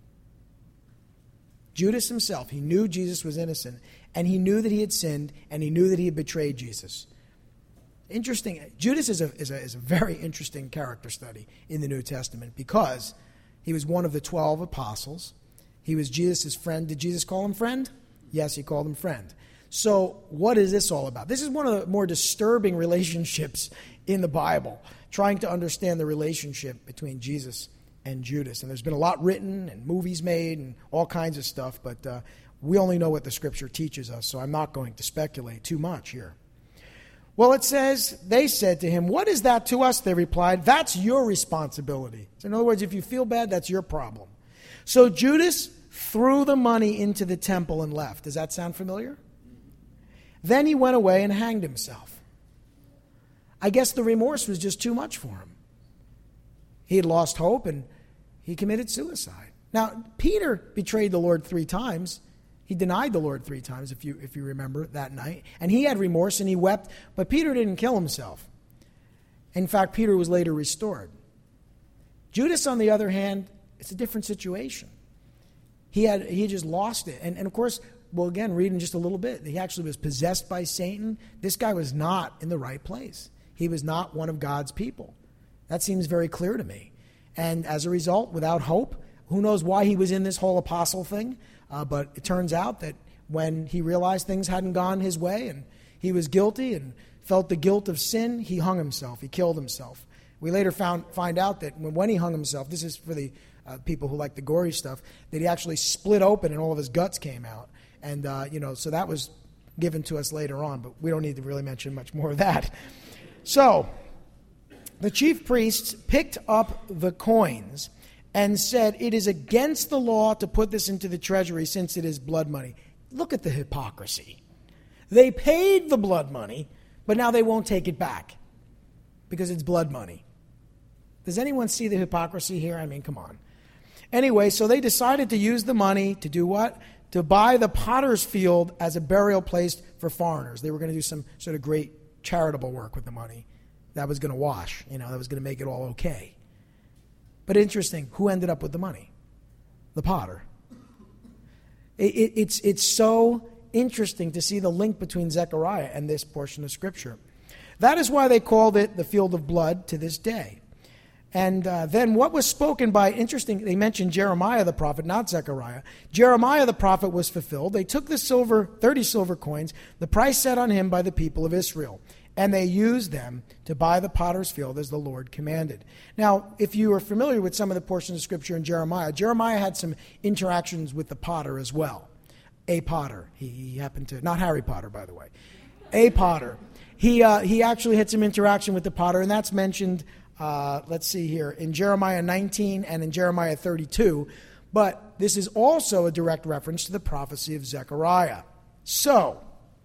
Judas himself, he knew Jesus was innocent, and he knew that he had sinned, and he knew that he had betrayed Jesus. Interesting. Judas is a very interesting character study in the New Testament, because he was one of the 12 apostles. He was Jesus' friend. Did Jesus call him friend? Yes, he called him friend. So what is this all about? This is one of the more disturbing relationships in the Bible, trying to understand the relationship between Jesus and Judas. And there's been a lot written and movies made and all kinds of stuff, but we only know what the Scripture teaches us, so I'm not going to speculate too much here. Well, it says, they said to him, "What is that to us?" They replied, "That's your responsibility." So in other words, if you feel bad, that's your problem. So Judas threw the money into the temple and left. Does that sound familiar? Then he went away and hanged himself. I guess the remorse was just too much for him. He had lost hope, and he committed suicide. Now, Peter betrayed the Lord 3 times. He denied the Lord 3 times, if you remember, that night. And he had remorse, and he wept, but Peter didn't kill himself. In fact, Peter was later restored. Judas, on the other hand, it's a different situation. He had just lost it. And of course, well, again, reading just a little bit, he actually was possessed by Satan. This guy was not in the right place. He was not one of God's people. That seems very clear to me. And as a result, without hope, who knows why he was in this whole apostle thing, but it turns out that when he realized things hadn't gone his way and he was guilty and felt the guilt of sin, he hung himself. He killed himself. We later find out that when he hung himself, this is for the people who like the gory stuff, that he actually split open and all of his guts came out. And, so that was given to us later on, but we don't need to really mention much more of that. So, the chief priests picked up the coins and said, it is against the law to put this into the treasury since it is blood money. Look at the hypocrisy. They paid the blood money, but now they won't take it back because it's blood money. Does anyone see the hypocrisy here? I mean, come on. Anyway, so they decided to use the money to do what? To buy the potter's field as a burial place for foreigners. They were going to do some sort of great charitable work with the money. That was going to wash, that was going to make it all okay. But interesting, who ended up with the money? The potter. It's so interesting to see the link between Zechariah and this portion of Scripture. That is why they called it the field of blood to this day. And then what was spoken by, interesting, they mentioned Jeremiah the prophet, not Zechariah. Jeremiah the prophet was fulfilled. They took the 30 silver coins, the price set on him by the people of Israel, and they used them to buy the potter's field as the Lord commanded. Now, if you are familiar with some of the portions of Scripture in Jeremiah had some interactions with the potter as well. A potter. He happened to, not Harry Potter, by the way. A potter. He actually had some interaction with the potter, and that's mentioned, let's see here, in Jeremiah 19 and in Jeremiah 32. But this is also a direct reference to the prophecy of Zechariah. So,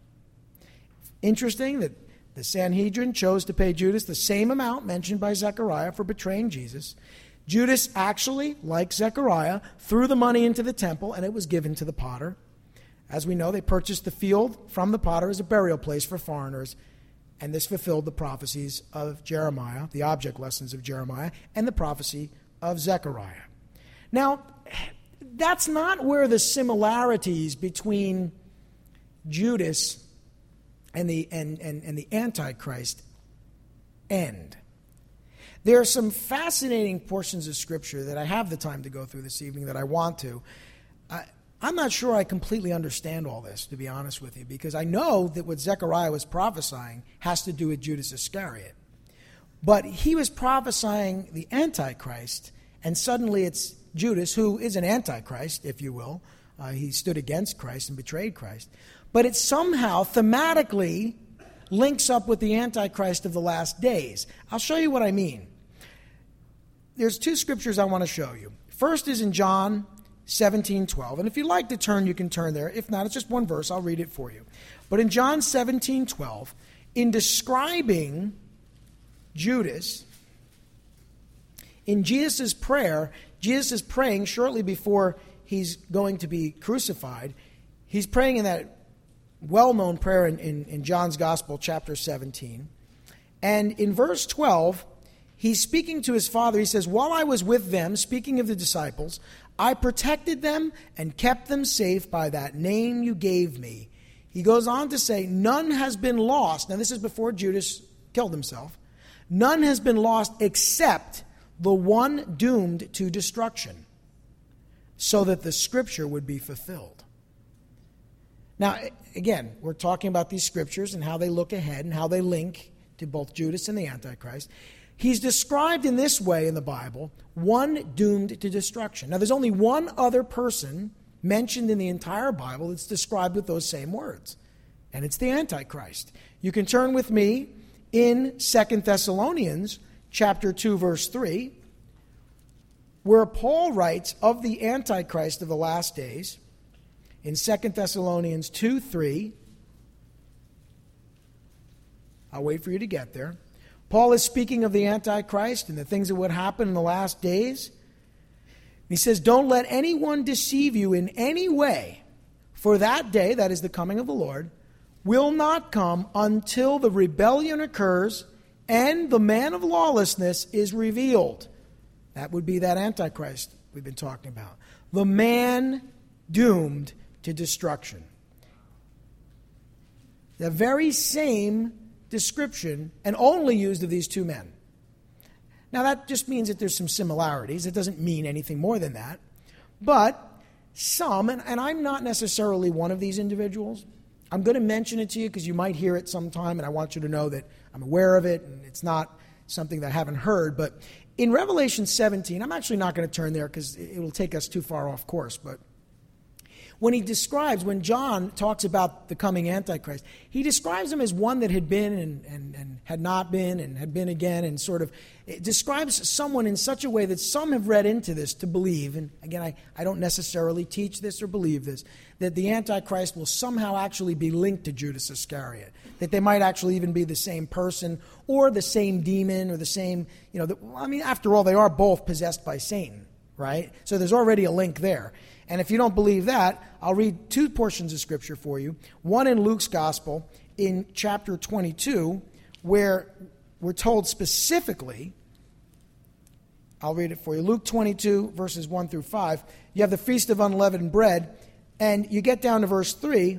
interesting that the Sanhedrin chose to pay Judas the same amount mentioned by Zechariah for betraying Jesus. Judas actually, like Zechariah, threw the money into the temple and it was given to the potter. As we know, they purchased the field from the potter as a burial place for foreigners, and this fulfilled the prophecies of Jeremiah, the object lessons of Jeremiah, and the prophecy of Zechariah. Now, that's not where the similarities between Judas and the Antichrist end. There are some fascinating portions of Scripture that I have the time to go through this evening that I want to. I'm not sure I completely understand all this, to be honest with you, because I know that what Zechariah was prophesying has to do with Judas Iscariot. But he was prophesying the Antichrist, and suddenly it's Judas, who is an Antichrist, if you will. He stood against Christ and betrayed Christ. But it somehow, thematically, links up with the Antichrist of the last days. I'll show you what I mean. There's two scriptures I want to show you. First is in John 17:12. And if you'd like to turn, you can turn there. If not, it's just one verse. I'll read it for you. But in John 17:12, in describing Judas, in Jesus' prayer, Jesus is praying shortly before he's going to be crucified. He's praying in that well-known prayer in John's Gospel, chapter 17. And in verse 12, he's speaking to his Father. He says, while I was with them, speaking of the disciples, I protected them and kept them safe by that name you gave me. He goes on to say, none has been lost. Now, this is before Judas killed himself. None has been lost except the one doomed to destruction, so that the Scripture would be fulfilled. Now, again, we're talking about these scriptures and how they look ahead and how they link to both Judas and the Antichrist. He's described in this way in the Bible, one doomed to destruction. Now, there's only one other person mentioned in the entire Bible that's described with those same words, and it's the Antichrist. You can turn with me in 2 Thessalonians chapter 2, verse 3, where Paul writes of the Antichrist of the last days. In 2 Thessalonians 2:3, I'll wait for you to get there. Paul is speaking of the Antichrist and the things that would happen in the last days. He says, don't let anyone deceive you in any way, for that day, that is the coming of the Lord, will not come until the rebellion occurs and the man of lawlessness is revealed. That would be that Antichrist we've been talking about. The man doomed to destruction. The very same description, and only used of these two men. Now that just means that there's some similarities. It doesn't mean anything more than that. But some, and I'm not necessarily one of these individuals. I'm going to mention it to you because you might hear it sometime, and I want you to know that I'm aware of it, and it's not something that I haven't heard. But in Revelation 17, I'm actually not going to turn there because it will take us too far off course, but when John talks about the coming Antichrist, he describes him as one that had been and had not been and had been again, and sort of it describes someone in such a way that some have read into this to believe, and again, I don't necessarily teach this or believe this, that the Antichrist will somehow actually be linked to Judas Iscariot, that they might actually even be the same person or the same demon or the same, after all, they are both possessed by Satan, right? So there's already a link there. And if you don't believe that, I'll read two portions of Scripture for you. One in Luke's Gospel in chapter 22, where we're told specifically, I'll read it for you. Luke 22, verses 1 through 5. You have the Feast of Unleavened Bread, and you get down to verse 3,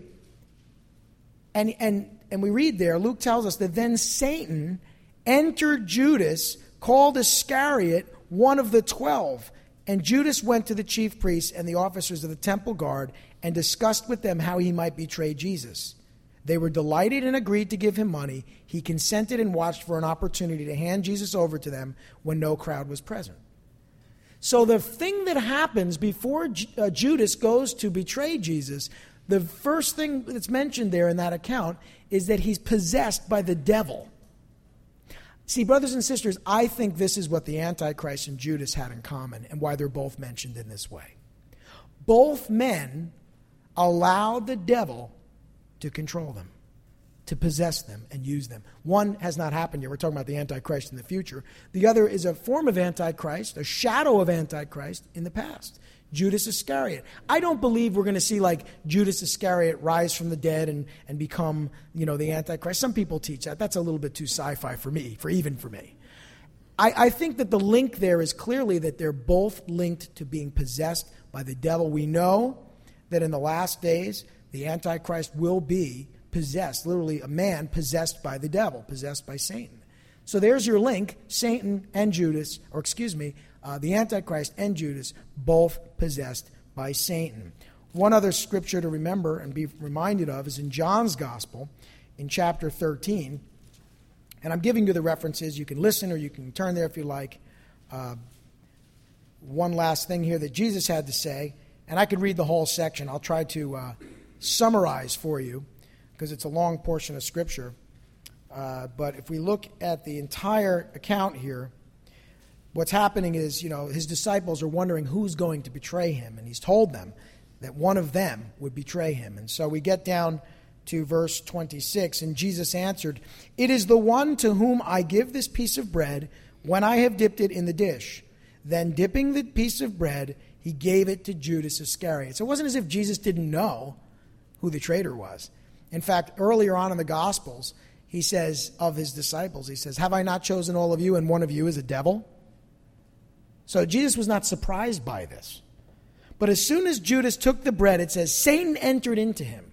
and we read there, Luke tells us that then Satan entered Judas, called Iscariot, one of the 12. And Judas went to the chief priests and the officers of the temple guard and discussed with them how he might betray Jesus. They were delighted and agreed to give him money. He consented and watched for an opportunity to hand Jesus over to them when no crowd was present. So the thing that happens before Judas goes to betray Jesus, the first thing that's mentioned there in that account is that he's possessed by the devil. See, brothers and sisters, I think this is what the Antichrist and Judas had in common and why they're both mentioned in this way. Both men allowed the devil to control them, to possess them and use them. One has not happened yet. We're talking about the Antichrist in the future. The other is a form of Antichrist, a shadow of Antichrist in the past. Judas Iscariot. I don't believe we're going to see like Judas Iscariot rise from the dead and become, the Antichrist. Some people teach that. That's a little bit too sci-fi for me, even for me. I think that the link there is clearly that they're both linked to being possessed by the devil. We know that in the last days, the Antichrist will be possessed, literally a man possessed by the devil, possessed by Satan. So there's your link, Satan and Judas, the Antichrist and Judas, both possessed by Satan. One other scripture to remember and be reminded of is in John's Gospel, in chapter 13. And I'm giving you the references. You can listen or you can turn there if you like. One last thing here that Jesus had to say, and I could read the whole section. I'll try to summarize for you because it's a long portion of Scripture. But if we look at the entire account here, what's happening is, his disciples are wondering who's going to betray him. And he's told them that one of them would betray him. And so we get down to verse 26. And Jesus answered, "It is the one to whom I give this piece of bread when I have dipped it in the dish." Then dipping the piece of bread, he gave it to Judas Iscariot. So it wasn't as if Jesus didn't know who the traitor was. In fact, earlier on in the Gospels, he says of his disciples, he says, "Have I not chosen all of you, and one of you is a devil?" So Jesus was not surprised by this. But as soon as Judas took the bread, it says, Satan entered into him.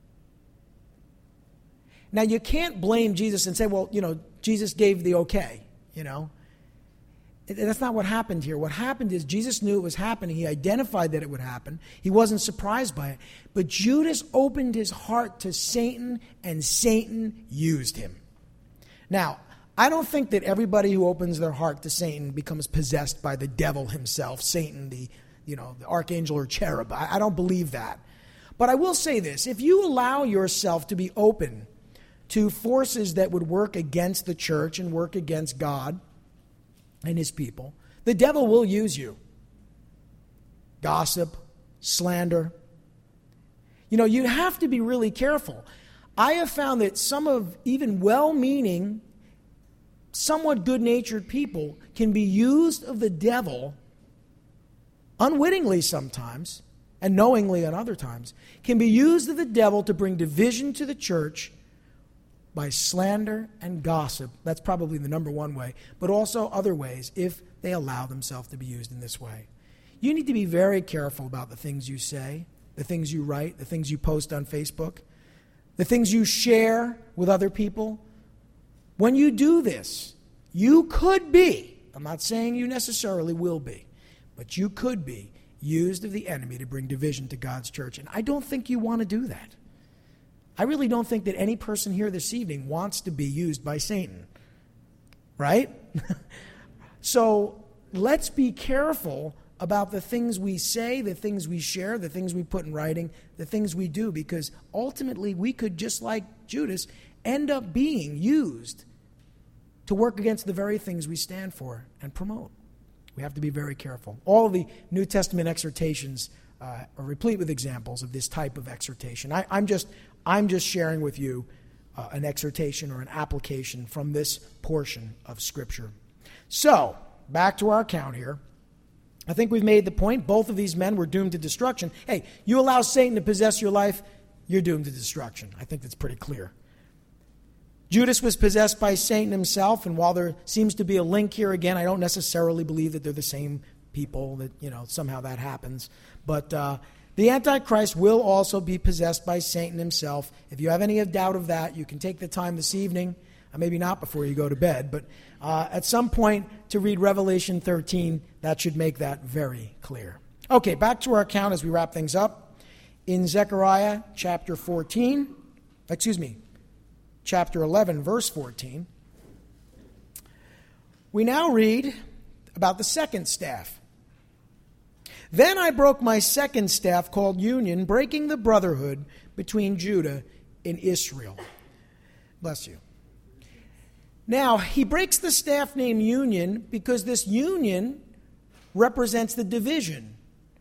Now, you can't blame Jesus and say, well, Jesus gave the okay, That's not what happened here. What happened is Jesus knew it was happening. He identified that it would happen. He wasn't surprised by it. But Judas opened his heart to Satan, and Satan used him. Now, I don't think that everybody who opens their heart to Satan becomes possessed by the devil himself, Satan, the archangel or cherub. I don't believe that. But I will say this. If you allow yourself to be open to forces that would work against the church and work against God and his people, the devil will use you. Gossip, slander. You have to be really careful. I have found that some of even well-meaning, somewhat good-natured people can be used of the devil unwittingly sometimes, and knowingly at other times, can be used of the devil to bring division to the church by slander and gossip. That's probably the number one way, but also other ways if they allow themselves to be used in this way. You need to be very careful about the things you say the things you write, the things you post on Facebook, the things you share with other people. When you do this, you could be, I'm not saying you necessarily will be, but you could be used of the enemy to bring division to God's church. And I don't think you want to do that. I really don't think that any person here this evening wants to be used by Satan. Right? So let's be careful about the things we say, the things we share, the things we put in writing, the things we do, because ultimately we could, just like Judas, end up being used to work against the very things we stand for and promote. We have to be very careful. All of the New Testament exhortations are replete with examples of this type of exhortation. I'm just sharing with you an exhortation or an application from this portion of Scripture. So, back to our account here. I think we've made the point. Both of these men were doomed to destruction. Hey, you allow Satan to possess your life, you're doomed to destruction. I think that's pretty clear. Judas was possessed by Satan himself, and while there seems to be a link here again, I don't necessarily believe that they're the same people, that, somehow that happens. But the Antichrist will also be possessed by Satan himself. If you have any doubt of that, you can take the time this evening, maybe not before you go to bed, but at some point to read Revelation 13. That should make that very clear. Okay, back to our account as we wrap things up. In Zechariah chapter 11, verse 14, we now read about the second staff. Then I broke my second staff called Union, breaking the brotherhood between Judah and Israel. Bless you. Now, he breaks the staff named Union because this union represents the division.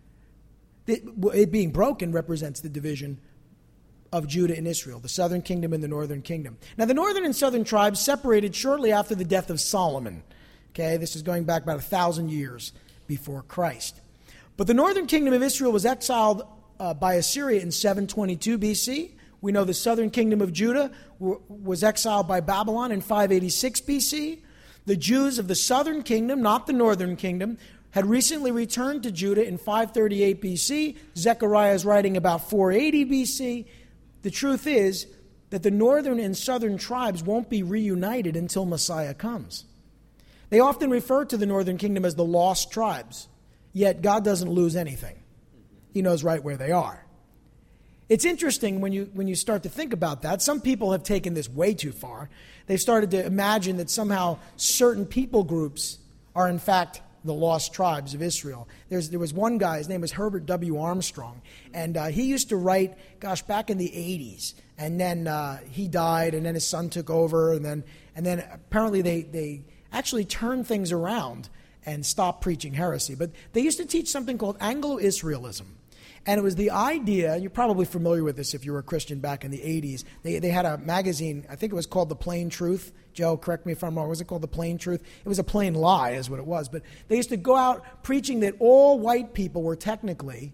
It being broken represents the division of Judah and Israel, the southern kingdom and the northern kingdom. Now, the northern and southern tribes separated shortly after the death of Solomon. Okay, this is going back about 1,000 years before Christ. But the northern kingdom of Israel was exiled by Assyria in 722 BC. We know the southern kingdom of Judah was exiled by Babylon in 586 BC. The Jews of the southern kingdom, not the northern kingdom, had recently returned to Judah in 538 BC. Zechariah is writing about 480 BC. The truth is that the northern and southern tribes won't be reunited until Messiah comes. They often refer to the northern kingdom as the lost tribes, yet God doesn't lose anything. He knows right where they are. It's interesting when you start to think about that. Some people have taken this way too far. They've started to imagine that somehow certain people groups are in fact the lost tribes of Israel. There was one guy, his name was Herbert W. Armstrong, and he used to write, back in the 80s, and then he died, and then his son took over, and then apparently they actually turned things around and stopped preaching heresy. But they used to teach something called Anglo-Israelism. And it was the idea, you're probably familiar with this if you were a Christian back in the 80s. They had a magazine, I think it was called The Plain Truth. Joe, correct me if I'm wrong. Was it called The Plain Truth? It was a plain lie is what it was. But they used to go out preaching that all white people were technically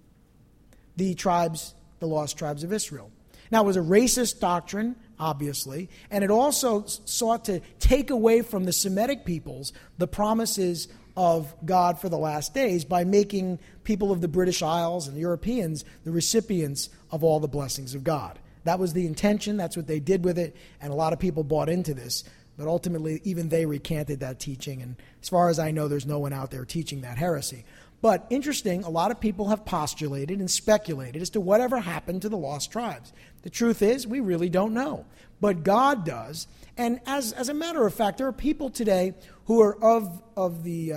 the lost tribes of Israel. Now, it was a racist doctrine, obviously, and it also sought to take away from the Semitic peoples the promises of God for the last days by making people of the British Isles and the Europeans the recipients of all the blessings of God. That was the intention. That's what they did with it, and a lot of people bought into this. But ultimately, even they recanted that teaching, and as far as I know, there's no one out there teaching that heresy. But interesting, a lot of people have postulated and speculated as to whatever happened to the lost tribes. The truth is, we really don't know. But God does. And as a matter of fact, there are people today who are of the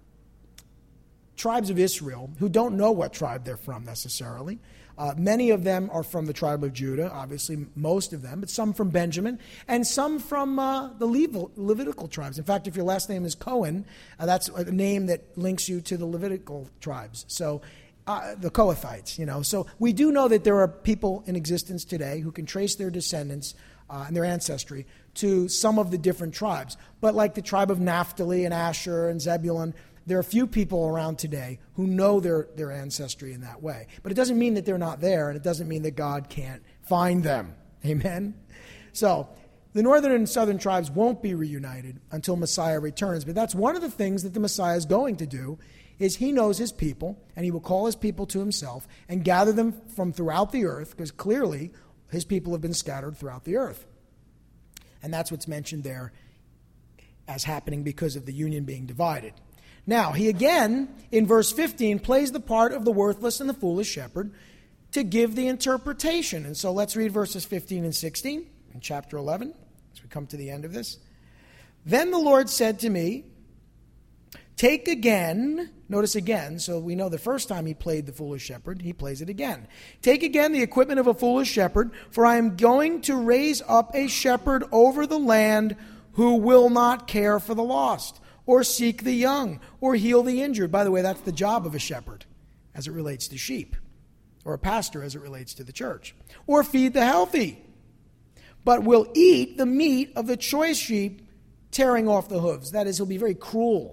tribes of Israel who don't know what tribe they're from necessarily. Many of them are from the tribe of Judah, obviously most of them, but some from Benjamin, and some from the Levitical tribes. In fact, if your last name is Cohen, that's a name that links you to the Levitical tribes. So the Kohathites, So we do know that there are people in existence today who can trace their descendants and their ancestry to some of the different tribes. But like the tribe of Naphtali and Asher and Zebulun, there are few people around today who know their ancestry in that way. But it doesn't mean that they're not there, and it doesn't mean that God can't find them. Amen? So the northern and southern tribes won't be reunited until Messiah returns. But that's one of the things that the Messiah is going to do is he knows his people, and he will call his people to himself and gather them from throughout the earth, because clearly his people have been scattered throughout the earth. And that's what's mentioned there as happening because of the union being divided. Now, he again, in verse 15, plays the part of the worthless and the foolish shepherd to give the interpretation. And so let's read verses 15 and 16 in chapter 11 as we come to the end of this. Then the Lord said to me, take again, notice again, so we know the first time he played the foolish shepherd, he plays it again. Take again the equipment of a foolish shepherd, for I am going to raise up a shepherd over the land who will not care for the lost, or seek the young, or heal the injured. By the way, that's the job of a shepherd as it relates to sheep, or a pastor as it relates to the church, or feed the healthy, but will eat the meat of the choice sheep, tearing off the hooves. That is, he'll be very cruel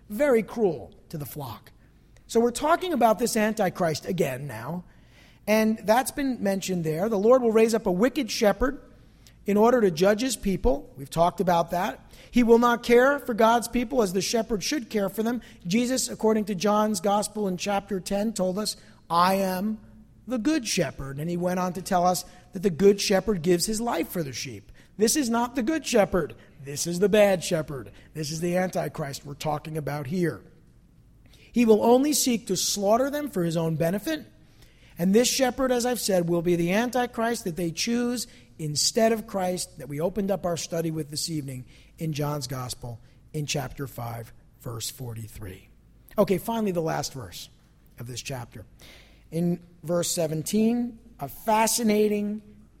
to the flock. So we're talking about this Antichrist again now, and that's been mentioned there. The Lord will raise up a wicked shepherd in order to judge his people. We've talked about that. He will not care for God's people as the shepherd should care for them. Jesus, according to John's Gospel in chapter 10, told us, I am the good shepherd. And he went on to tell us that the good shepherd gives his life for the sheep. This is not the good shepherd. This is the bad shepherd. This is the Antichrist we're talking about here. He will only seek to slaughter them for his own benefit. And this shepherd, as I've said, will be the Antichrist that they choose instead of Christ, that we opened up our study with this evening in John's Gospel in chapter 5, verse 43. Okay, finally the last verse of this chapter. In verse 17, a fascinating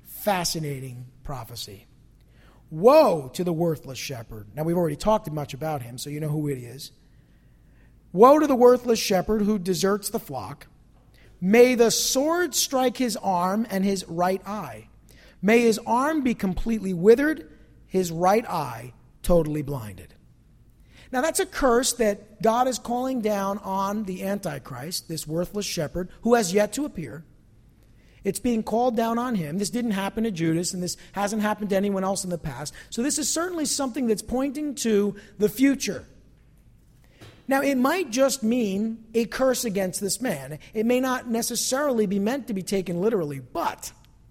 prophecy. Woe to the worthless shepherd. Now, we've already talked much about him, so you know who it is. Woe to the worthless shepherd who deserts the flock. May the sword strike his arm and his right eye. May his arm be completely withered, his right eye totally blinded. Now, that's a curse that God is calling down on the Antichrist, this worthless shepherd, who has yet to appear. It's being called down on him. This didn't happen to Judas, and this hasn't happened to anyone else in the past. So this is certainly something that's pointing to the future. Now, it might just mean a curse against this man. It may not necessarily be meant to be taken literally, but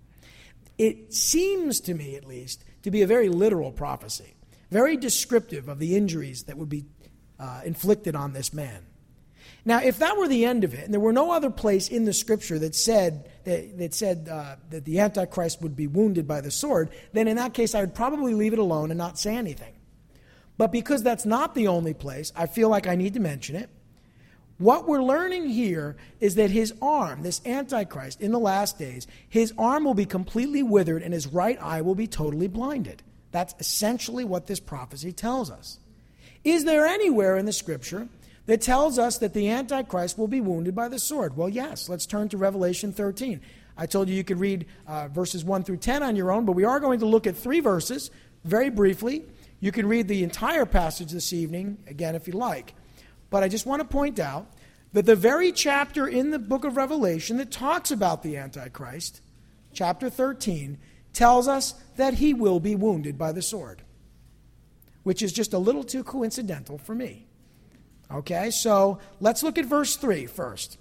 it seems to me, at least, to be a very literal prophecy, very descriptive of the injuries that would be inflicted on this man. Now, if that were the end of it, and there were no other place in the Scripture that said that the Antichrist would be wounded by the sword, then in that case I would probably leave it alone and not say anything. But because that's not the only place, I feel like I need to mention it. What we're learning here is that his arm, this Antichrist, in the last days, his arm will be completely withered and his right eye will be totally blinded. That's essentially what this prophecy tells us. Is there anywhere in the Scripture that tells us that the Antichrist will be wounded by the sword? Well, yes. Let's turn to Revelation 13. I told you could read verses 1 through 10 on your own, but we are going to look at 3 verses very briefly. You can read the entire passage this evening, again, if you like. But I just want to point out that the very chapter in the book of Revelation that talks about the Antichrist, chapter 13, tells us that he will be wounded by the sword, which is just a little too coincidental for me. Okay, so let's look at verse 3 first.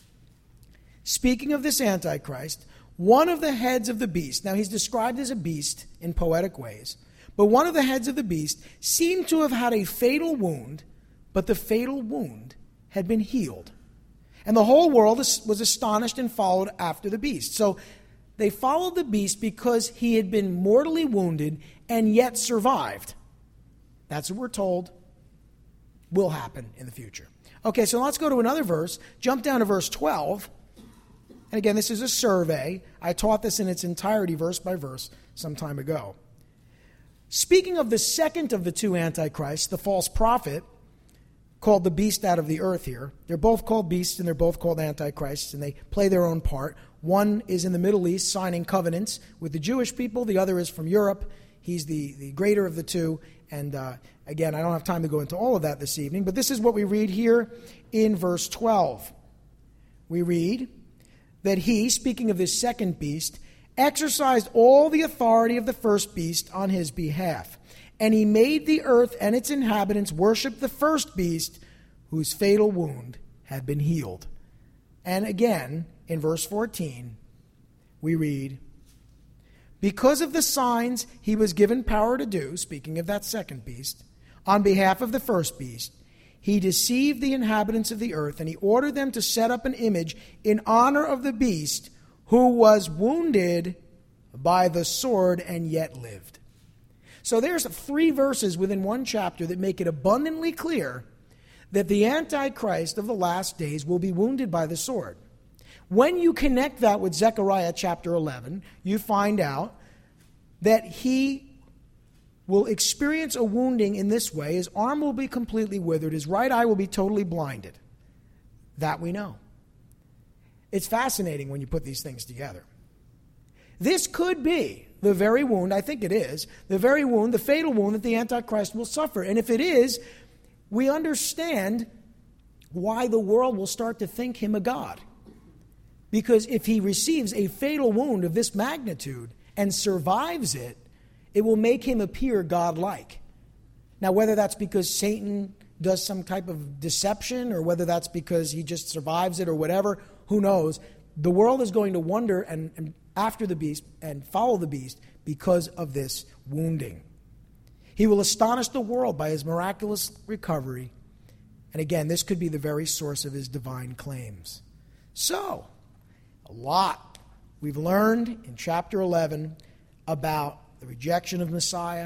Speaking of this Antichrist, one of the heads of the beast, now he's described as a beast in poetic ways, but one of the heads of the beast seemed to have had a fatal wound, but the fatal wound had been healed. And the whole world was astonished and followed after the beast. So they followed the beast because he had been mortally wounded and yet survived. That's what we're told will happen in the future. Okay, so let's go to another verse. Jump down to verse 12. And again, this is a survey. I taught this in its entirety, verse by verse, some time ago. Speaking of the second of the 2 antichrists, the false prophet, called the beast out of the earth here. They're both called beasts and they're both called antichrists, and they play their own part. One is in the Middle East signing covenants with the Jewish people. The other is from Europe. He's the greater of the 2. And again, I don't have time to go into all of that this evening, but this is what we read here in verse 12. We read that he, speaking of this second beast, exercised all the authority of the first beast on his behalf. And he made the earth and its inhabitants worship the first beast, whose fatal wound had been healed. And again, in verse 14, we read, because of the signs he was given power to do, speaking of that second beast, on behalf of the first beast, he deceived the inhabitants of the earth, and he ordered them to set up an image in honor of the beast who was wounded by the sword and yet lived. So there's 3 verses within one chapter that make it abundantly clear that the Antichrist of the last days will be wounded by the sword. When you connect that with Zechariah chapter 11, you find out that he will experience a wounding in this way. His arm will be completely withered. His right eye will be totally blinded. That we know. It's fascinating when you put these things together. This could be the very wound, I think it is, the very wound, the fatal wound that the Antichrist will suffer. And if it is, we understand why the world will start to think him a god. Because if he receives a fatal wound of this magnitude and survives it, it will make him appear godlike. Now, whether that's because Satan does some type of deception or whether that's because he just survives it or whatever, who knows? The world is going to wonder and after the beast and follow the beast because of this wounding. He will astonish the world by his miraculous recovery. And again, this could be the very source of his divine claims. So, a lot we've learned in chapter 11 about the rejection of Messiah,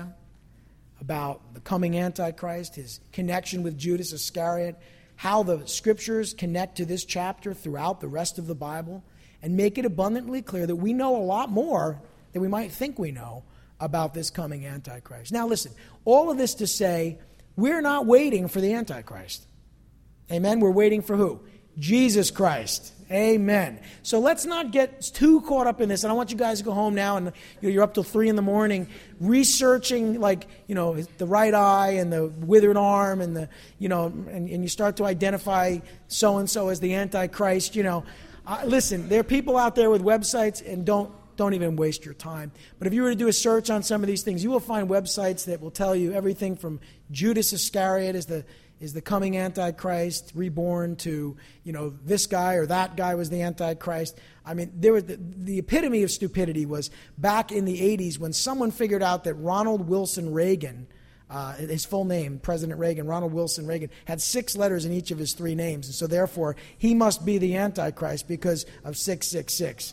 about the coming Antichrist, his connection with Judas Iscariot, how the Scriptures connect to this chapter throughout the rest of the Bible, and make it abundantly clear that we know a lot more than we might think we know about this coming Antichrist. Now listen, all of this to say, we're not waiting for the Antichrist. Amen? We're waiting for who? Jesus Christ. Amen. So let's not get too caught up in this. And I want you guys to go home now, and you're up till 3 a.m. researching, the right eye and the withered arm and and you start to identify so-and-so as the Antichrist. Listen, there are people out there with websites, and don't even waste your time. But if you were to do a search on some of these things, you will find websites that will tell you everything from Judas Iscariot is the coming Antichrist reborn to, this guy or that guy was the Antichrist. I mean, there was the epitome of stupidity was back in the 80s when someone figured out that Ronald Wilson Reagan, his full name, President Reagan, Ronald Wilson Reagan, had 6 letters in each of his 3 names. And so therefore, he must be the Antichrist because of 666.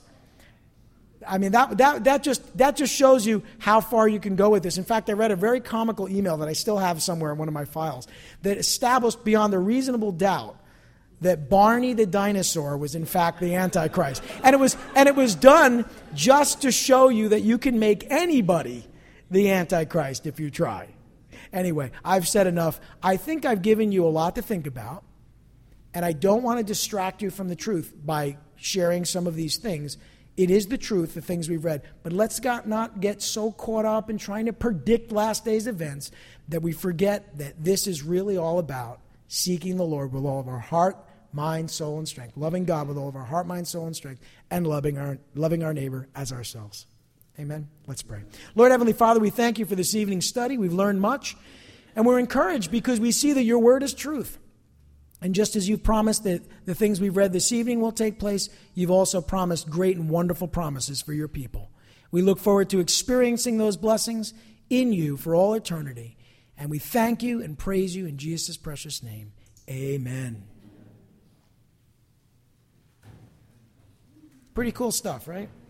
I mean, that just shows you how far you can go with this. In fact, I read a very comical email that I still have somewhere in one of my files that established beyond a reasonable doubt that Barney the dinosaur was in fact the Antichrist. And it was done just to show you that you can make anybody the Antichrist if you try. Anyway, I've said enough. I think I've given you a lot to think about, and I don't want to distract you from the truth by sharing some of these things. It is the truth, the things we've read. But let's not get so caught up in trying to predict last day's events that we forget that this is really all about seeking the Lord with all of our heart, mind, soul, and strength. Loving God with all of our heart, mind, soul, and strength. And loving our neighbor as ourselves. Amen? Let's pray. Lord Heavenly Father, we thank you for this evening's study. We've learned much. And we're encouraged because we see that your word is truth. And just as you've promised that the things we've read this evening will take place, you've also promised great and wonderful promises for your people. We look forward to experiencing those blessings in you for all eternity. And we thank you and praise you in Jesus' precious name. Amen. Pretty cool stuff, right?